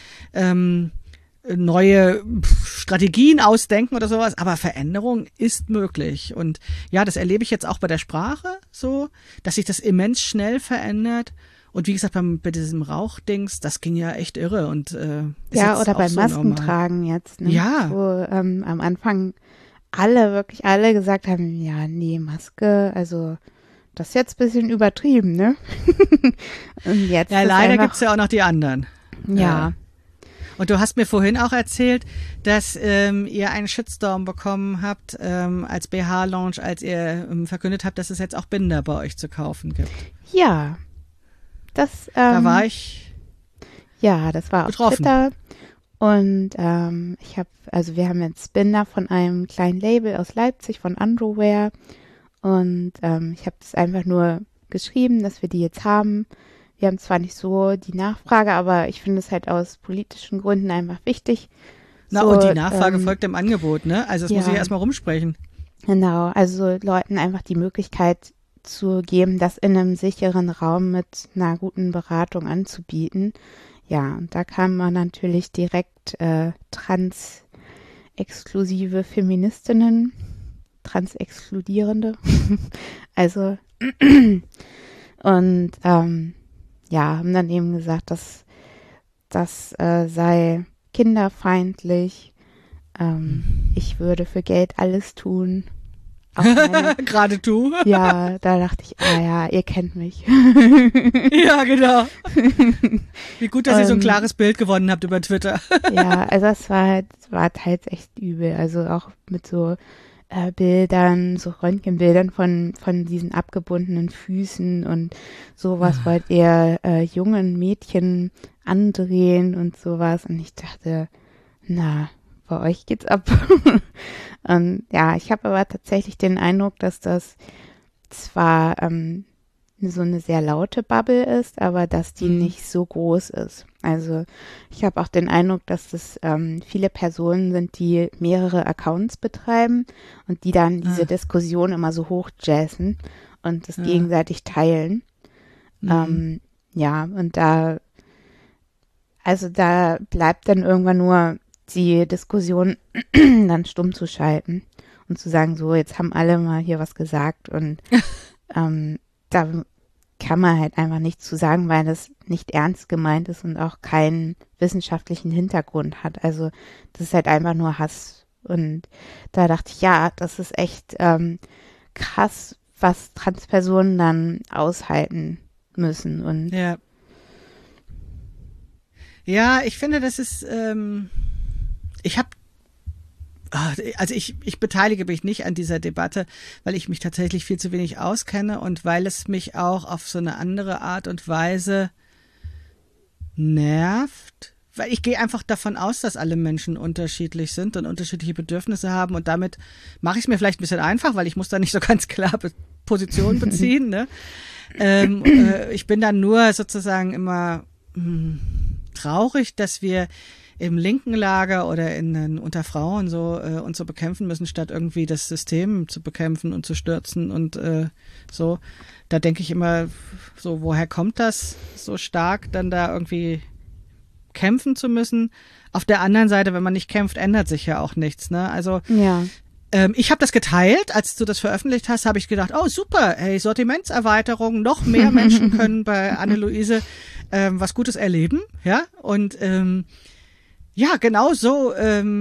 neue Strategien ausdenken oder sowas, aber Veränderung ist möglich. Und ja, das erlebe ich jetzt auch bei der Sprache so, dass sich das immens schnell verändert. Und wie gesagt, bei diesem Rauchdings, das ging ja echt irre. Und oder beim so Maskentragen jetzt, ne? Ja. Wo am Anfang wirklich alle gesagt haben, ja, nee, Maske, also das ist jetzt ein bisschen übertrieben, ne? Und jetzt ja, leider gibt's ja auch noch die anderen. Ja. Und du hast mir vorhin auch erzählt, dass ihr einen Shitstorm bekommen habt als BH-Launch, als ihr verkündet habt, dass es jetzt auch Binder bei euch zu kaufen gibt. Ja, das da war ich das war betroffen. Auf Twitter. Und wir haben jetzt Binder von einem kleinen Label aus Leipzig, von Androware. Und ich habe das einfach nur geschrieben, dass wir die jetzt haben. Wir haben zwar nicht so die Nachfrage, aber ich finde es halt aus politischen Gründen einfach wichtig. Und die Nachfrage folgt dem Angebot, ne? Also das muss ich erstmal rumsprechen. Genau, also Leuten einfach die Möglichkeit zu geben, das in einem sicheren Raum mit einer guten Beratung anzubieten. Ja, und da kamen wir natürlich direkt trans-exklusive Feministinnen, trans-exkludierende. Also und haben dann eben gesagt, dass das sei kinderfeindlich. Ich würde für Geld alles tun. Gerade du? Ja, da dachte ich, ihr kennt mich. Ja, genau. Wie gut, dass ihr so ein klares Bild gewonnen habt über Twitter. Ja, also es war teils echt übel. Also auch mit so Bildern, so Röntgenbildern von diesen abgebundenen Füßen und sowas wollt ihr jungen Mädchen andrehen und sowas. Und ich dachte, bei euch geht's ab. Und ja, ich habe aber tatsächlich den Eindruck, dass das zwar so eine sehr laute Bubble ist, aber dass die nicht so groß ist. Also ich habe auch den Eindruck, dass das viele Personen sind, die mehrere Accounts betreiben und die dann diese Diskussion immer so hochjazzen und das gegenseitig teilen. Ja, und da bleibt dann irgendwann nur die Diskussion dann stumm zu schalten und zu sagen, so, jetzt haben alle mal hier was gesagt und da kann man halt einfach nichts zu sagen, weil das nicht ernst gemeint ist und auch keinen wissenschaftlichen Hintergrund hat. Also das ist halt einfach nur Hass. Und da dachte ich, ja, das ist echt krass, was Transpersonen dann aushalten müssen. Und ja, ich finde, das ist, ich beteilige mich nicht an dieser Debatte, weil ich mich tatsächlich viel zu wenig auskenne und weil es mich auch auf so eine andere Art und Weise nervt. Weil ich gehe einfach davon aus, dass alle Menschen unterschiedlich sind und unterschiedliche Bedürfnisse haben und damit mache ich es mir vielleicht ein bisschen einfach, weil ich muss da nicht so ganz klar Position beziehen. Ne? Ich bin dann nur sozusagen immer traurig, dass wir im linken Lager oder unter Frauen so uns so bekämpfen müssen, statt irgendwie das System zu bekämpfen und zu stürzen und so. Da denke ich immer so, woher kommt das so stark, dann da irgendwie kämpfen zu müssen? Auf der anderen Seite, wenn man nicht kämpft, ändert sich ja auch nichts. Ne? Also ich habe das geteilt, als du das veröffentlicht hast, habe ich gedacht, oh super, hey, Sortimentserweiterung, noch mehr Menschen können bei Anne-Luise was Gutes erleben, ja, und ja, genau so,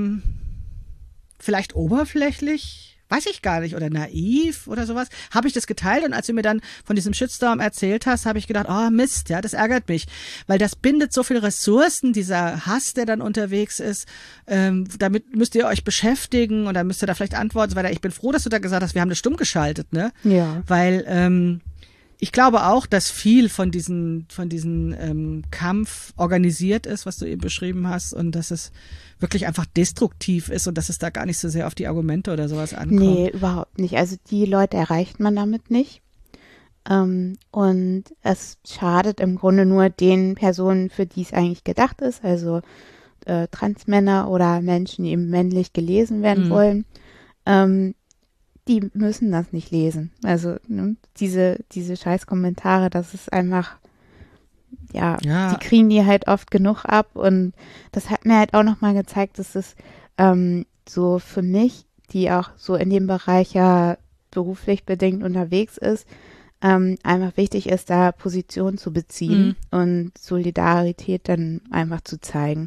vielleicht oberflächlich, weiß ich gar nicht, oder naiv oder sowas, habe ich das geteilt und als du mir dann von diesem Shitstorm erzählt hast, habe ich gedacht, oh Mist, ja, das ärgert mich, weil das bindet so viele Ressourcen, dieser Hass, der dann unterwegs ist, damit müsst ihr euch beschäftigen und dann müsst ihr da vielleicht antworten, weil ich bin froh, dass du da gesagt hast, wir haben das stumm geschaltet, ne? ja. Weil, ich glaube auch, dass viel von diesen Kampf organisiert ist, was du eben beschrieben hast, und dass es wirklich einfach destruktiv ist und dass es da gar nicht so sehr auf die Argumente oder sowas ankommt. Nee, überhaupt nicht. Also die Leute erreicht man damit nicht. Und es schadet im Grunde nur den Personen, für die es eigentlich gedacht ist, also Transmänner oder Menschen, die eben männlich gelesen werden wollen. Die müssen das nicht lesen. Also ne, diese scheiß Kommentare, das ist einfach, ja, die kriegen die halt oft genug ab und das hat mir halt auch nochmal gezeigt, dass es so für mich, die auch so in dem Bereich ja beruflich bedingt unterwegs ist, einfach wichtig ist, da Position zu beziehen und Solidarität dann einfach zu zeigen.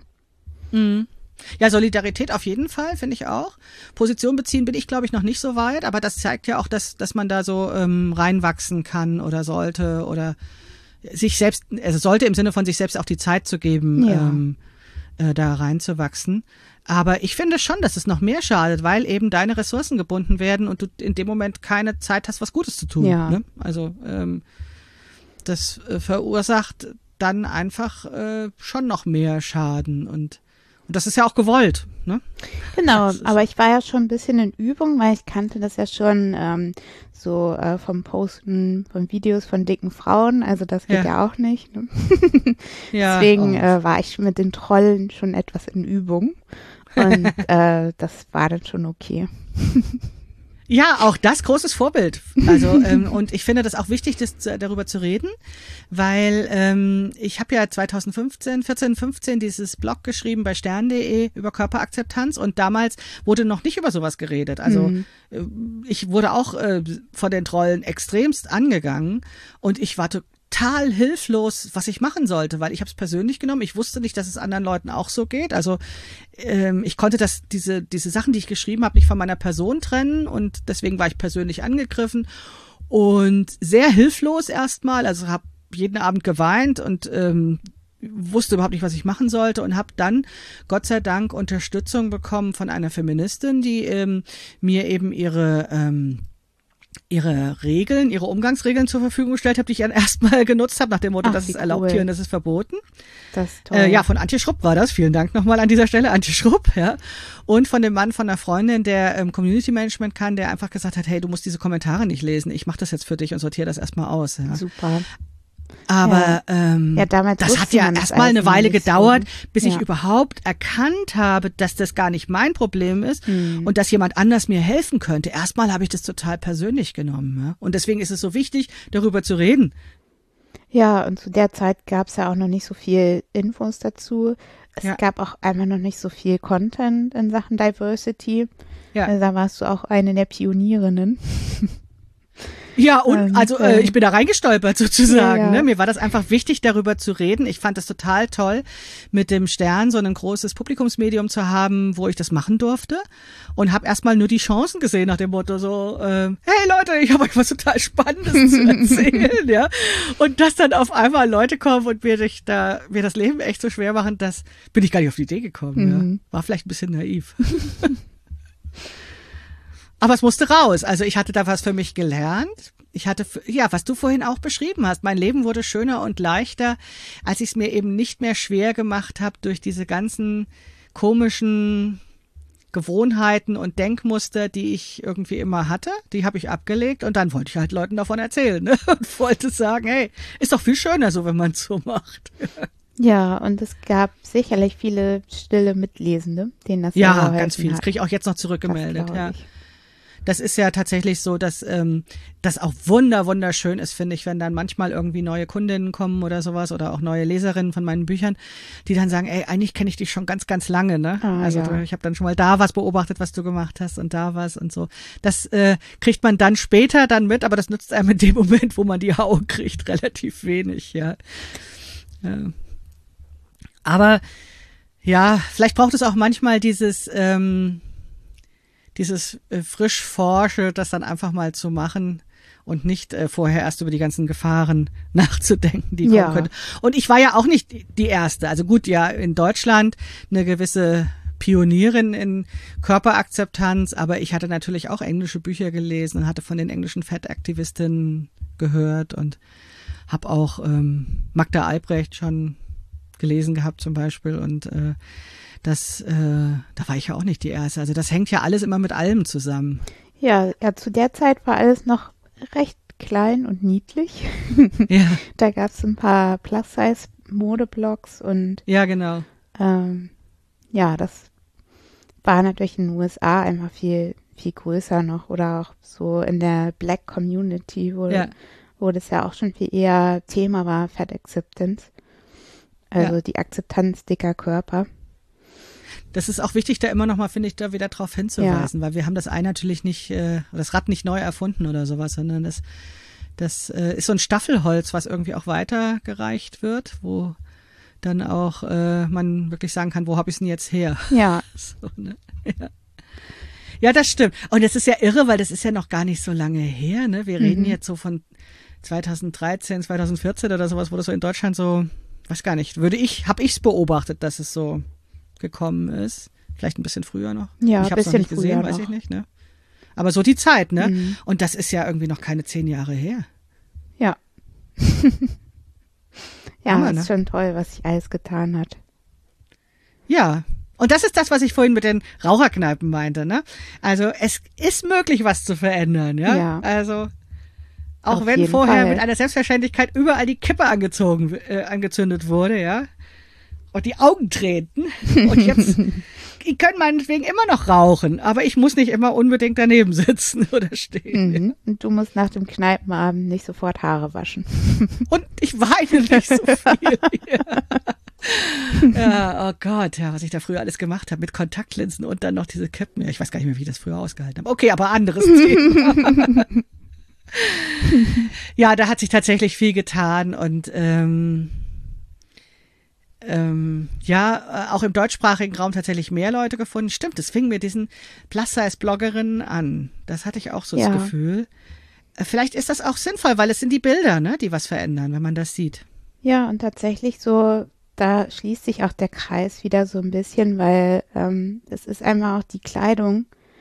Ja, Solidarität auf jeden Fall, finde ich auch. Position beziehen bin ich, glaube ich, noch nicht so weit, aber das zeigt ja auch, dass man da so reinwachsen kann oder sollte oder sich selbst, also sollte im Sinne von sich selbst auch die Zeit zu geben, da reinzuwachsen. Aber ich finde schon, dass es noch mehr schadet, weil eben deine Ressourcen gebunden werden und du in dem Moment keine Zeit hast, was Gutes zu tun. Ja. Ne? Also das verursacht dann einfach schon noch mehr Schaden und das ist ja auch gewollt, ne? Genau, aber ich war ja schon ein bisschen in Übung, weil ich kannte das ja schon vom Posten von Videos von dicken Frauen, also das geht ja auch nicht. Ne? Ja, Deswegen war ich mit den Trollen schon etwas in Übung und das war dann schon okay. Ja, auch das großes Vorbild. Also und ich finde das auch wichtig, darüber zu reden, weil ich habe ja 2015 dieses Blog geschrieben bei stern.de über Körperakzeptanz und damals wurde noch nicht über sowas geredet. Also ich wurde auch von den Trollen extremst angegangen und ich war total hilflos, was ich machen sollte, weil ich habe es persönlich genommen. Ich wusste nicht, dass es anderen Leuten auch so geht. Also ich konnte diese Sachen, die ich geschrieben habe, nicht von meiner Person trennen und deswegen war ich persönlich angegriffen und sehr hilflos erstmal. Also habe jeden Abend geweint und wusste überhaupt nicht, was ich machen sollte und habe dann Gott sei Dank Unterstützung bekommen von einer Feministin, die mir eben ihre ihre Umgangsregeln zur Verfügung gestellt habe, die ich dann erstmal genutzt habe, nach dem Motto, das ist erlaubt hier und das ist verboten. Das ist toll. Ja, von Antje Schrupp war das. Vielen Dank nochmal an dieser Stelle, Antje Schrupp, ja. Und von dem Mann von einer Freundin, der Community Management kann, der einfach gesagt hat, hey, du musst diese Kommentare nicht lesen, ich mache das jetzt für dich und sortiere das erstmal aus. Ja. Super. Aber damals das hat ja erstmal eine Weile gedauert, bis ich überhaupt erkannt habe, dass das gar nicht mein Problem ist und dass jemand anders mir helfen könnte. Erstmal habe ich das total persönlich genommen. Ja? Und deswegen ist es so wichtig, darüber zu reden. Ja, und zu der Zeit gab es ja auch noch nicht so viel Infos dazu. Es gab auch einfach noch nicht so viel Content in Sachen Diversity. Ja. Also da warst du auch eine der Pionierinnen. Ja, und ich bin da reingestolpert sozusagen. Ne? Mir war das einfach wichtig, darüber zu reden. Ich fand das total toll, mit dem Stern so ein großes Publikumsmedium zu haben, wo ich das machen durfte. Und habe erstmal nur die Chancen gesehen nach dem Motto so, hey Leute, ich habe euch was total Spannendes zu erzählen. Ja. Und dass dann auf einmal Leute kommen und mir das Leben echt so schwer machen, das bin ich gar nicht auf die Idee gekommen. Ja. War vielleicht ein bisschen naiv. Aber es musste raus. Also ich hatte da was für mich gelernt. Ich hatte, was du vorhin auch beschrieben hast. Mein Leben wurde schöner und leichter, als ich es mir eben nicht mehr schwer gemacht habe durch diese ganzen komischen Gewohnheiten und Denkmuster, die ich irgendwie immer hatte. Die habe ich abgelegt und dann wollte ich halt Leuten davon erzählen, ne? Und wollte sagen, hey, ist doch viel schöner so, wenn man es so macht. Ja, und es gab sicherlich viele stille Mitlesende, denen das ja ganz viel. Das kriege ich auch jetzt noch zurückgemeldet. Ja. Das ist ja tatsächlich so, dass das auch wunderschön ist, finde ich, wenn dann manchmal irgendwie neue Kundinnen kommen oder sowas oder auch neue Leserinnen von meinen Büchern, die dann sagen, ey, eigentlich kenne ich dich schon ganz, ganz lange, ne? Ich habe dann schon mal da was beobachtet, was du gemacht hast und da was und so. Das kriegt man dann später dann mit, aber das nützt einem in dem Moment, wo man die Haue kriegt, relativ wenig, ja. Aber ja, vielleicht braucht es auch manchmal dieses Frischforsche, das dann einfach mal zu machen und nicht vorher erst über die ganzen Gefahren nachzudenken, die kommen können. Und ich war ja auch nicht die Erste. Also gut, ja, in Deutschland eine gewisse Pionierin in Körperakzeptanz, aber ich hatte natürlich auch englische Bücher gelesen und hatte von den englischen Fettaktivistinnen gehört und habe auch Magda Albrecht schon gelesen gehabt zum Beispiel und da war ich ja auch nicht die Erste. Also das hängt ja alles immer mit allem zusammen. Ja, zu der Zeit war alles noch recht klein und niedlich. Ja. Da gab es ein paar Plus-Size-Modeblogs und ja, genau. Das war natürlich in den USA einfach viel, viel größer noch oder auch so in der Black Community, wo das ja auch schon viel eher Thema war, Fat Acceptance. Also die Akzeptanz dicker Körper. Das ist auch wichtig, da immer noch mal, finde ich, da wieder drauf hinzuweisen, weil wir haben das natürlich nicht, das Rad nicht neu erfunden oder sowas, sondern das ist so ein Staffelholz, was irgendwie auch weitergereicht wird, wo dann auch man wirklich sagen kann, wo habe ich es denn jetzt her? Ja. So, ne? Ja, das stimmt. Und das ist ja irre, weil das ist ja noch gar nicht so lange her, ne? Wir reden jetzt so von 2013, 2014 oder sowas, wo das so in Deutschland so, weiß gar nicht, habe ich's beobachtet, dass es so gekommen ist. Vielleicht ein bisschen früher noch. Ja, ich habe es noch nicht gesehen, weiß ich nicht, ne? Aber so die Zeit, ne? Mhm. Und das ist ja irgendwie noch keine 10 Jahre her. Ja. Ja, ist schon toll, was sich alles getan hat. Ja. Und das ist das, was ich vorhin mit den Raucherkneipen meinte, ne? Also es ist möglich, was zu verändern, ja? Also auch auf wenn vorher mit einer Selbstverständlichkeit überall die Kippe angezündet wurde, ja? Und die Augen treten. Und jetzt, ich kann meinetwegen immer noch rauchen, aber ich muss nicht immer unbedingt daneben sitzen oder stehen. Mhm. Ja. Und du musst nach dem Kneipenabend nicht sofort Haare waschen. Und ich weine nicht so viel. Ja, oh Gott, ja, was ich da früher alles gemacht habe mit Kontaktlinsen und dann noch diese Kippen. Ja, ich weiß gar nicht mehr, wie ich das früher ausgehalten habe. Okay, aber anderes Thema. Ja, da hat sich tatsächlich viel getan und auch im deutschsprachigen Raum tatsächlich mehr Leute gefunden. Stimmt, es fing mit diesen Plus-Size-Bloggerinnen an. Das hatte ich auch so das Gefühl. Vielleicht ist das auch sinnvoll, weil es sind die Bilder, ne, die was verändern, wenn man das sieht. Ja, und tatsächlich so, da schließt sich auch der Kreis wieder so ein bisschen, weil es ist einfach auch die Kleidung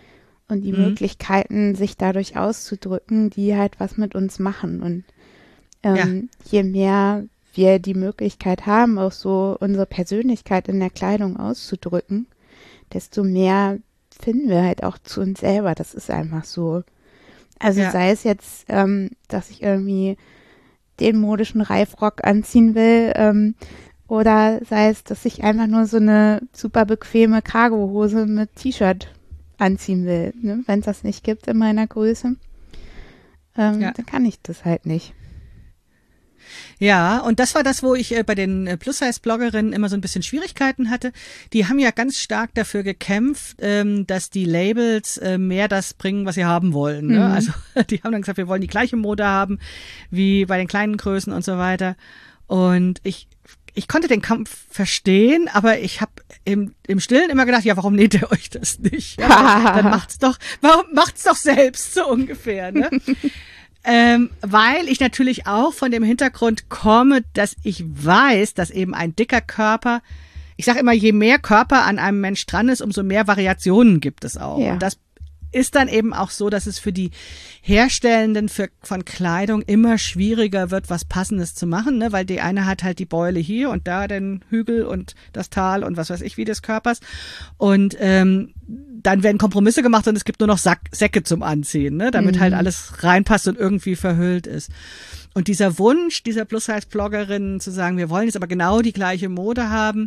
und die Möglichkeiten, sich dadurch auszudrücken, die halt was mit uns machen. Und je mehr wir die Möglichkeit haben, auch so unsere Persönlichkeit in der Kleidung auszudrücken, desto mehr finden wir halt auch zu uns selber. Das ist einfach so. Also sei es jetzt, dass ich irgendwie den modischen Reifrock anziehen will, oder sei es, dass ich einfach nur so eine super bequeme Cargohose mit T-Shirt anziehen will. Ne? Wenn es das nicht gibt in meiner Größe, dann kann ich das halt nicht. Ja, und das war das, wo ich bei den Plus-Size-Bloggerinnen immer so ein bisschen Schwierigkeiten hatte. Die haben ja ganz stark dafür gekämpft, dass die Labels mehr das bringen, was sie haben wollen. Ne? Also die haben dann gesagt, wir wollen die gleiche Mode haben wie bei den kleinen Größen und so weiter. Und ich konnte den Kampf verstehen, aber ich habe im Stillen immer gedacht, ja, warum näht ihr euch das nicht? Ja, dann macht's doch selbst, so ungefähr, ne? Weil ich natürlich auch von dem Hintergrund komme, dass ich weiß, dass eben ein dicker Körper, ich sage immer, je mehr Körper an einem Mensch dran ist, umso mehr Variationen gibt es auch. Ja. Und das ist dann eben auch so, dass es für die Herstellenden von Kleidung immer schwieriger wird, was Passendes zu machen, ne? Weil die eine hat halt die Beule hier und da den Hügel und das Tal und was weiß ich wie des Körpers. Und dann werden Kompromisse gemacht und es gibt nur noch Säcke zum Anziehen, ne? Damit halt alles reinpasst und irgendwie verhüllt ist. Und dieser Wunsch dieser Plus-Size-Bloggerinnen zu sagen, wir wollen jetzt aber genau die gleiche Mode haben,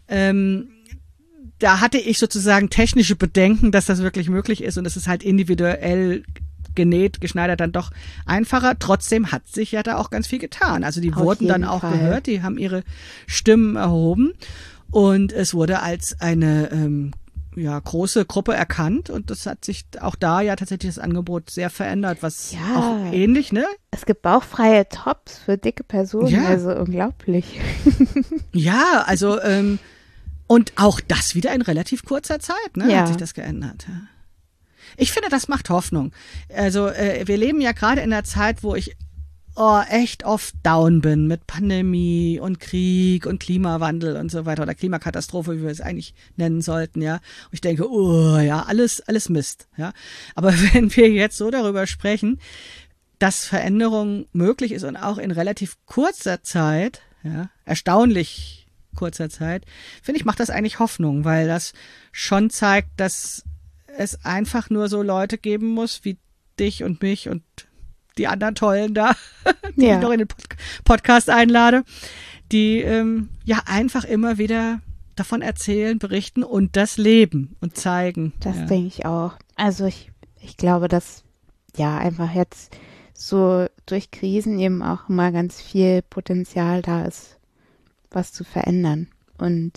da hatte ich sozusagen technische Bedenken, dass das wirklich möglich ist und es ist halt individuell genäht, geschneidert dann doch einfacher. Trotzdem hat sich ja da auch ganz viel getan. Also die wurden dann auch gehört, die haben ihre Stimmen erhoben und es wurde als eine große Gruppe erkannt und das hat sich auch da ja tatsächlich das Angebot sehr verändert, was auch ähnlich, ne? Es gibt bauchfreie Tops für dicke Personen, also unglaublich. Ja, also und auch das wieder in relativ kurzer Zeit, ne, hat sich das geändert. Ja. Ich finde, das macht Hoffnung. Also wir leben ja gerade in einer Zeit, wo ich echt oft down bin mit Pandemie und Krieg und Klimawandel und so weiter oder Klimakatastrophe, wie wir es eigentlich nennen sollten, ja. Und ich denke, alles Mist, ja. Aber wenn wir jetzt so darüber sprechen, dass Veränderung möglich ist und auch in relativ kurzer Zeit, ja, erstaunlich kurzer Zeit, finde ich, macht das eigentlich Hoffnung, weil das schon zeigt, dass es einfach nur so Leute geben muss wie dich und mich und die anderen Tollen da, die ich noch in den Podcast einlade, die einfach immer wieder davon erzählen, berichten und das leben und zeigen. Das denke ich auch. Also ich glaube, dass einfach jetzt so durch Krisen eben auch immer ganz viel Potenzial da ist, was zu verändern. Und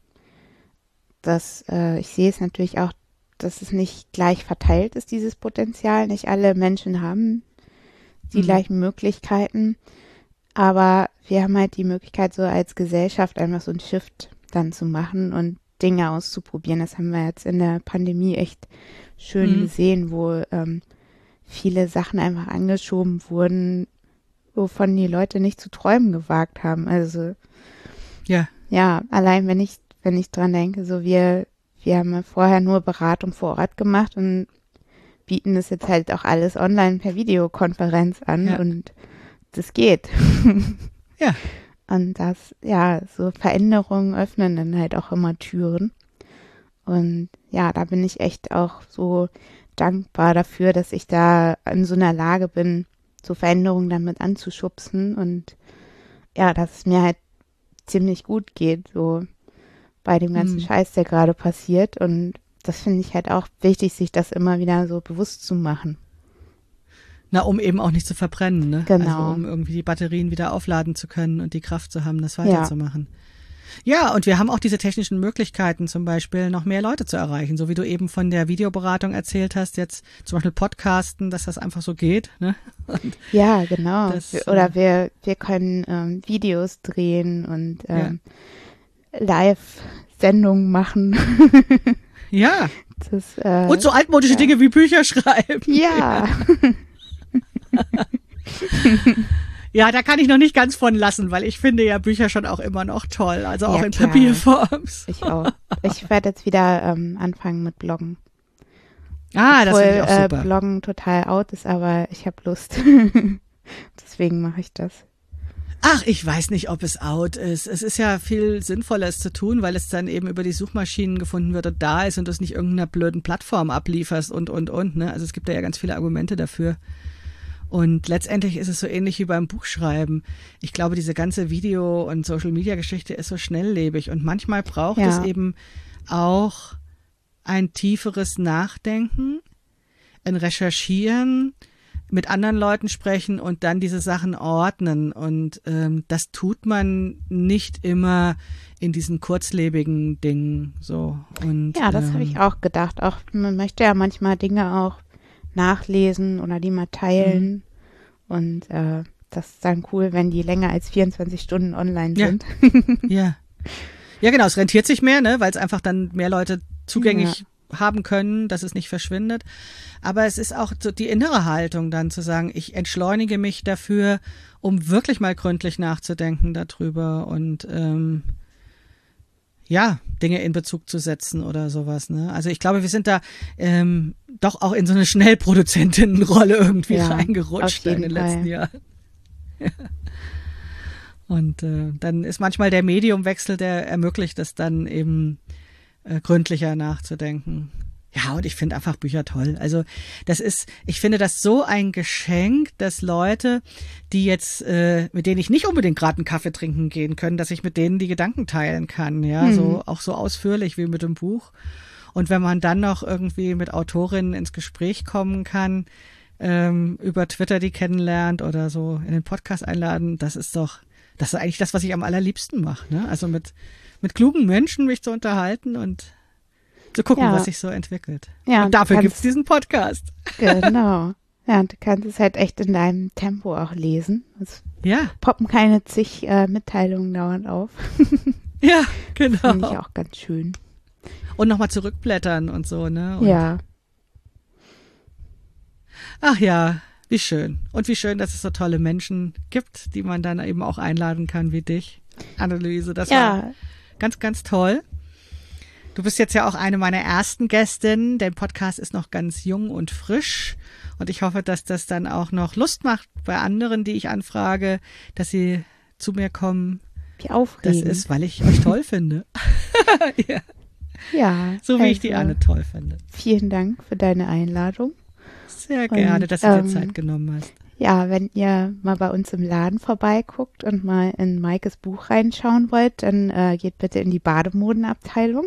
ich sehe es natürlich auch, dass es nicht gleich verteilt ist, dieses Potenzial. Nicht alle Menschen haben die gleichen Möglichkeiten, aber wir haben halt die Möglichkeit, so als Gesellschaft einfach so einen Shift dann zu machen und Dinge auszuprobieren. Das haben wir jetzt in der Pandemie echt schön gesehen, wo viele Sachen einfach angeschoben wurden, wovon die Leute nicht zu träumen gewagt haben. Also allein wenn ich dran denke, so wir haben ja vorher nur Beratung vor Ort gemacht und bieten das jetzt halt auch alles online per Videokonferenz an und das geht. Ja. Und das, so Veränderungen öffnen dann halt auch immer Türen. Und da bin ich echt auch so dankbar dafür, dass ich da in so einer Lage bin, so Veränderungen damit anzuschubsen und dass es mir halt ziemlich gut geht, so bei dem ganzen Scheiß, der gerade passiert. Und das finde ich halt auch wichtig, sich das immer wieder so bewusst zu machen. Na, um eben auch nicht zu verbrennen, ne? Genau. Also um irgendwie die Batterien wieder aufladen zu können und die Kraft zu haben, das weiterzumachen. Ja, und wir haben auch diese technischen Möglichkeiten, zum Beispiel noch mehr Leute zu erreichen, so wie du eben von der Videoberatung erzählt hast, jetzt zum Beispiel Podcasten, dass das einfach so geht, ne? Und ja, genau. Oder wir können Videos drehen und Live-Sendungen machen. Ja. Das, und so altmodische Dinge wie Bücher schreiben. Ja. Ja, da kann ich noch nicht ganz von lassen, weil ich finde ja Bücher schon auch immer noch toll, also auch in Papierform. Ich auch. Ich werde jetzt wieder anfangen mit Bloggen. Ah, das finde ich auch super. Bloggen total out ist, aber ich habe Lust. Deswegen mache ich das. Ach, ich weiß nicht, ob es out ist. Es ist ja viel sinnvoller, es zu tun, weil es dann eben über die Suchmaschinen gefunden wird und da ist und du es nicht irgendeiner blöden Plattform ablieferst und, ne? Also es gibt da ja ganz viele Argumente dafür. Und letztendlich ist es so ähnlich wie beim Buchschreiben. Ich glaube, diese ganze Video- und Social-Media-Geschichte ist so schnelllebig und manchmal braucht es eben auch ein tieferes Nachdenken, ein Recherchieren, mit anderen Leuten sprechen und dann diese Sachen ordnen. Und das tut man nicht immer in diesen kurzlebigen Dingen so. Und, ja, das habe ich auch gedacht. Auch man möchte ja manchmal Dinge auch nachlesen oder die mal teilen. Und das ist dann cool, wenn die länger als 24 Stunden online sind. Ja. Ja, genau. Es rentiert sich mehr, ne, weil es einfach dann mehr Leute zugänglich haben können, dass es nicht verschwindet. Aber es ist auch so die innere Haltung dann zu sagen, ich entschleunige mich dafür, um wirklich mal gründlich nachzudenken darüber und Dinge in Bezug zu setzen oder sowas. Ne? Also ich glaube, wir sind da doch auch in so eine Schnellproduzentinnenrolle irgendwie reingerutscht in den letzten Jahren. Und dann ist manchmal der Mediumwechsel, der ermöglicht es dann eben gründlicher nachzudenken. Ja, und ich finde einfach Bücher toll. Also ich finde das so ein Geschenk, dass Leute, die jetzt, mit denen ich nicht unbedingt gerade einen Kaffee trinken gehen können, dass ich mit denen die Gedanken teilen kann, ja, so auch so ausführlich wie mit dem Buch. Und wenn man dann noch irgendwie mit Autorinnen ins Gespräch kommen kann, über Twitter die kennenlernt oder so in den Podcast einladen, das ist eigentlich das, was ich am allerliebsten mache, ne? Also mit klugen Menschen mich zu unterhalten und zu gucken, was sich so entwickelt. Ja, und dafür gibt's diesen Podcast. Genau. Ja, und du kannst es halt echt in deinem Tempo auch lesen. Es poppen keine zig Mitteilungen dauernd auf. Ja, genau. Finde ich auch ganz schön. Und nochmal zurückblättern und so, ne? Und ja. Ach ja, wie schön. Und wie schön, dass es so tolle Menschen gibt, die man dann eben auch einladen kann wie dich, Anneliese. Das war ganz, ganz toll. Du bist jetzt ja auch eine meiner ersten Gästinnen. Der Podcast ist noch ganz jung und frisch. Und ich hoffe, dass das dann auch noch Lust macht bei anderen, die ich anfrage, dass sie zu mir kommen. Wie aufregend. Das ist, weil ich euch toll finde. Ja. So wie ich die Anne toll finde. Vielen Dank für deine Einladung. Sehr gerne, dass du dir Zeit genommen hast. Ja, wenn ihr mal bei uns im Laden vorbeiguckt und mal in Maikes Buch reinschauen wollt, dann geht bitte in die Bademodenabteilung.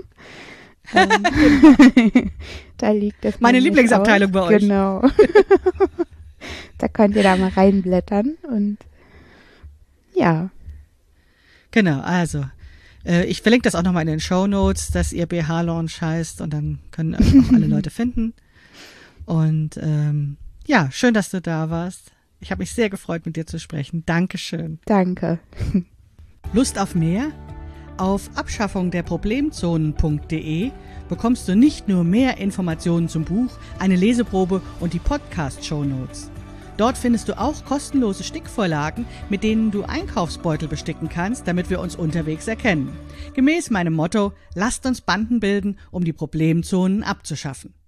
Da liegt das. Meine Lieblingsabteilung bei euch. Genau. Da könnt ihr da mal reinblättern und ja. Genau, also ich verlinke das auch nochmal in den Shownotes, dass ihr BH-Launch heißt und dann können euch auch alle Leute finden. Und schön, dass du da warst. Ich habe mich sehr gefreut, mit dir zu sprechen. Dankeschön. Danke. Lust auf mehr? Auf abschaffungderproblemzonen.de bekommst du nicht nur mehr Informationen zum Buch, eine Leseprobe und die Podcast-Shownotes. Dort findest du auch kostenlose Stickvorlagen, mit denen du Einkaufsbeutel besticken kannst, damit wir uns unterwegs erkennen. Gemäß meinem Motto, lasst uns Banden bilden, um die Problemzonen abzuschaffen.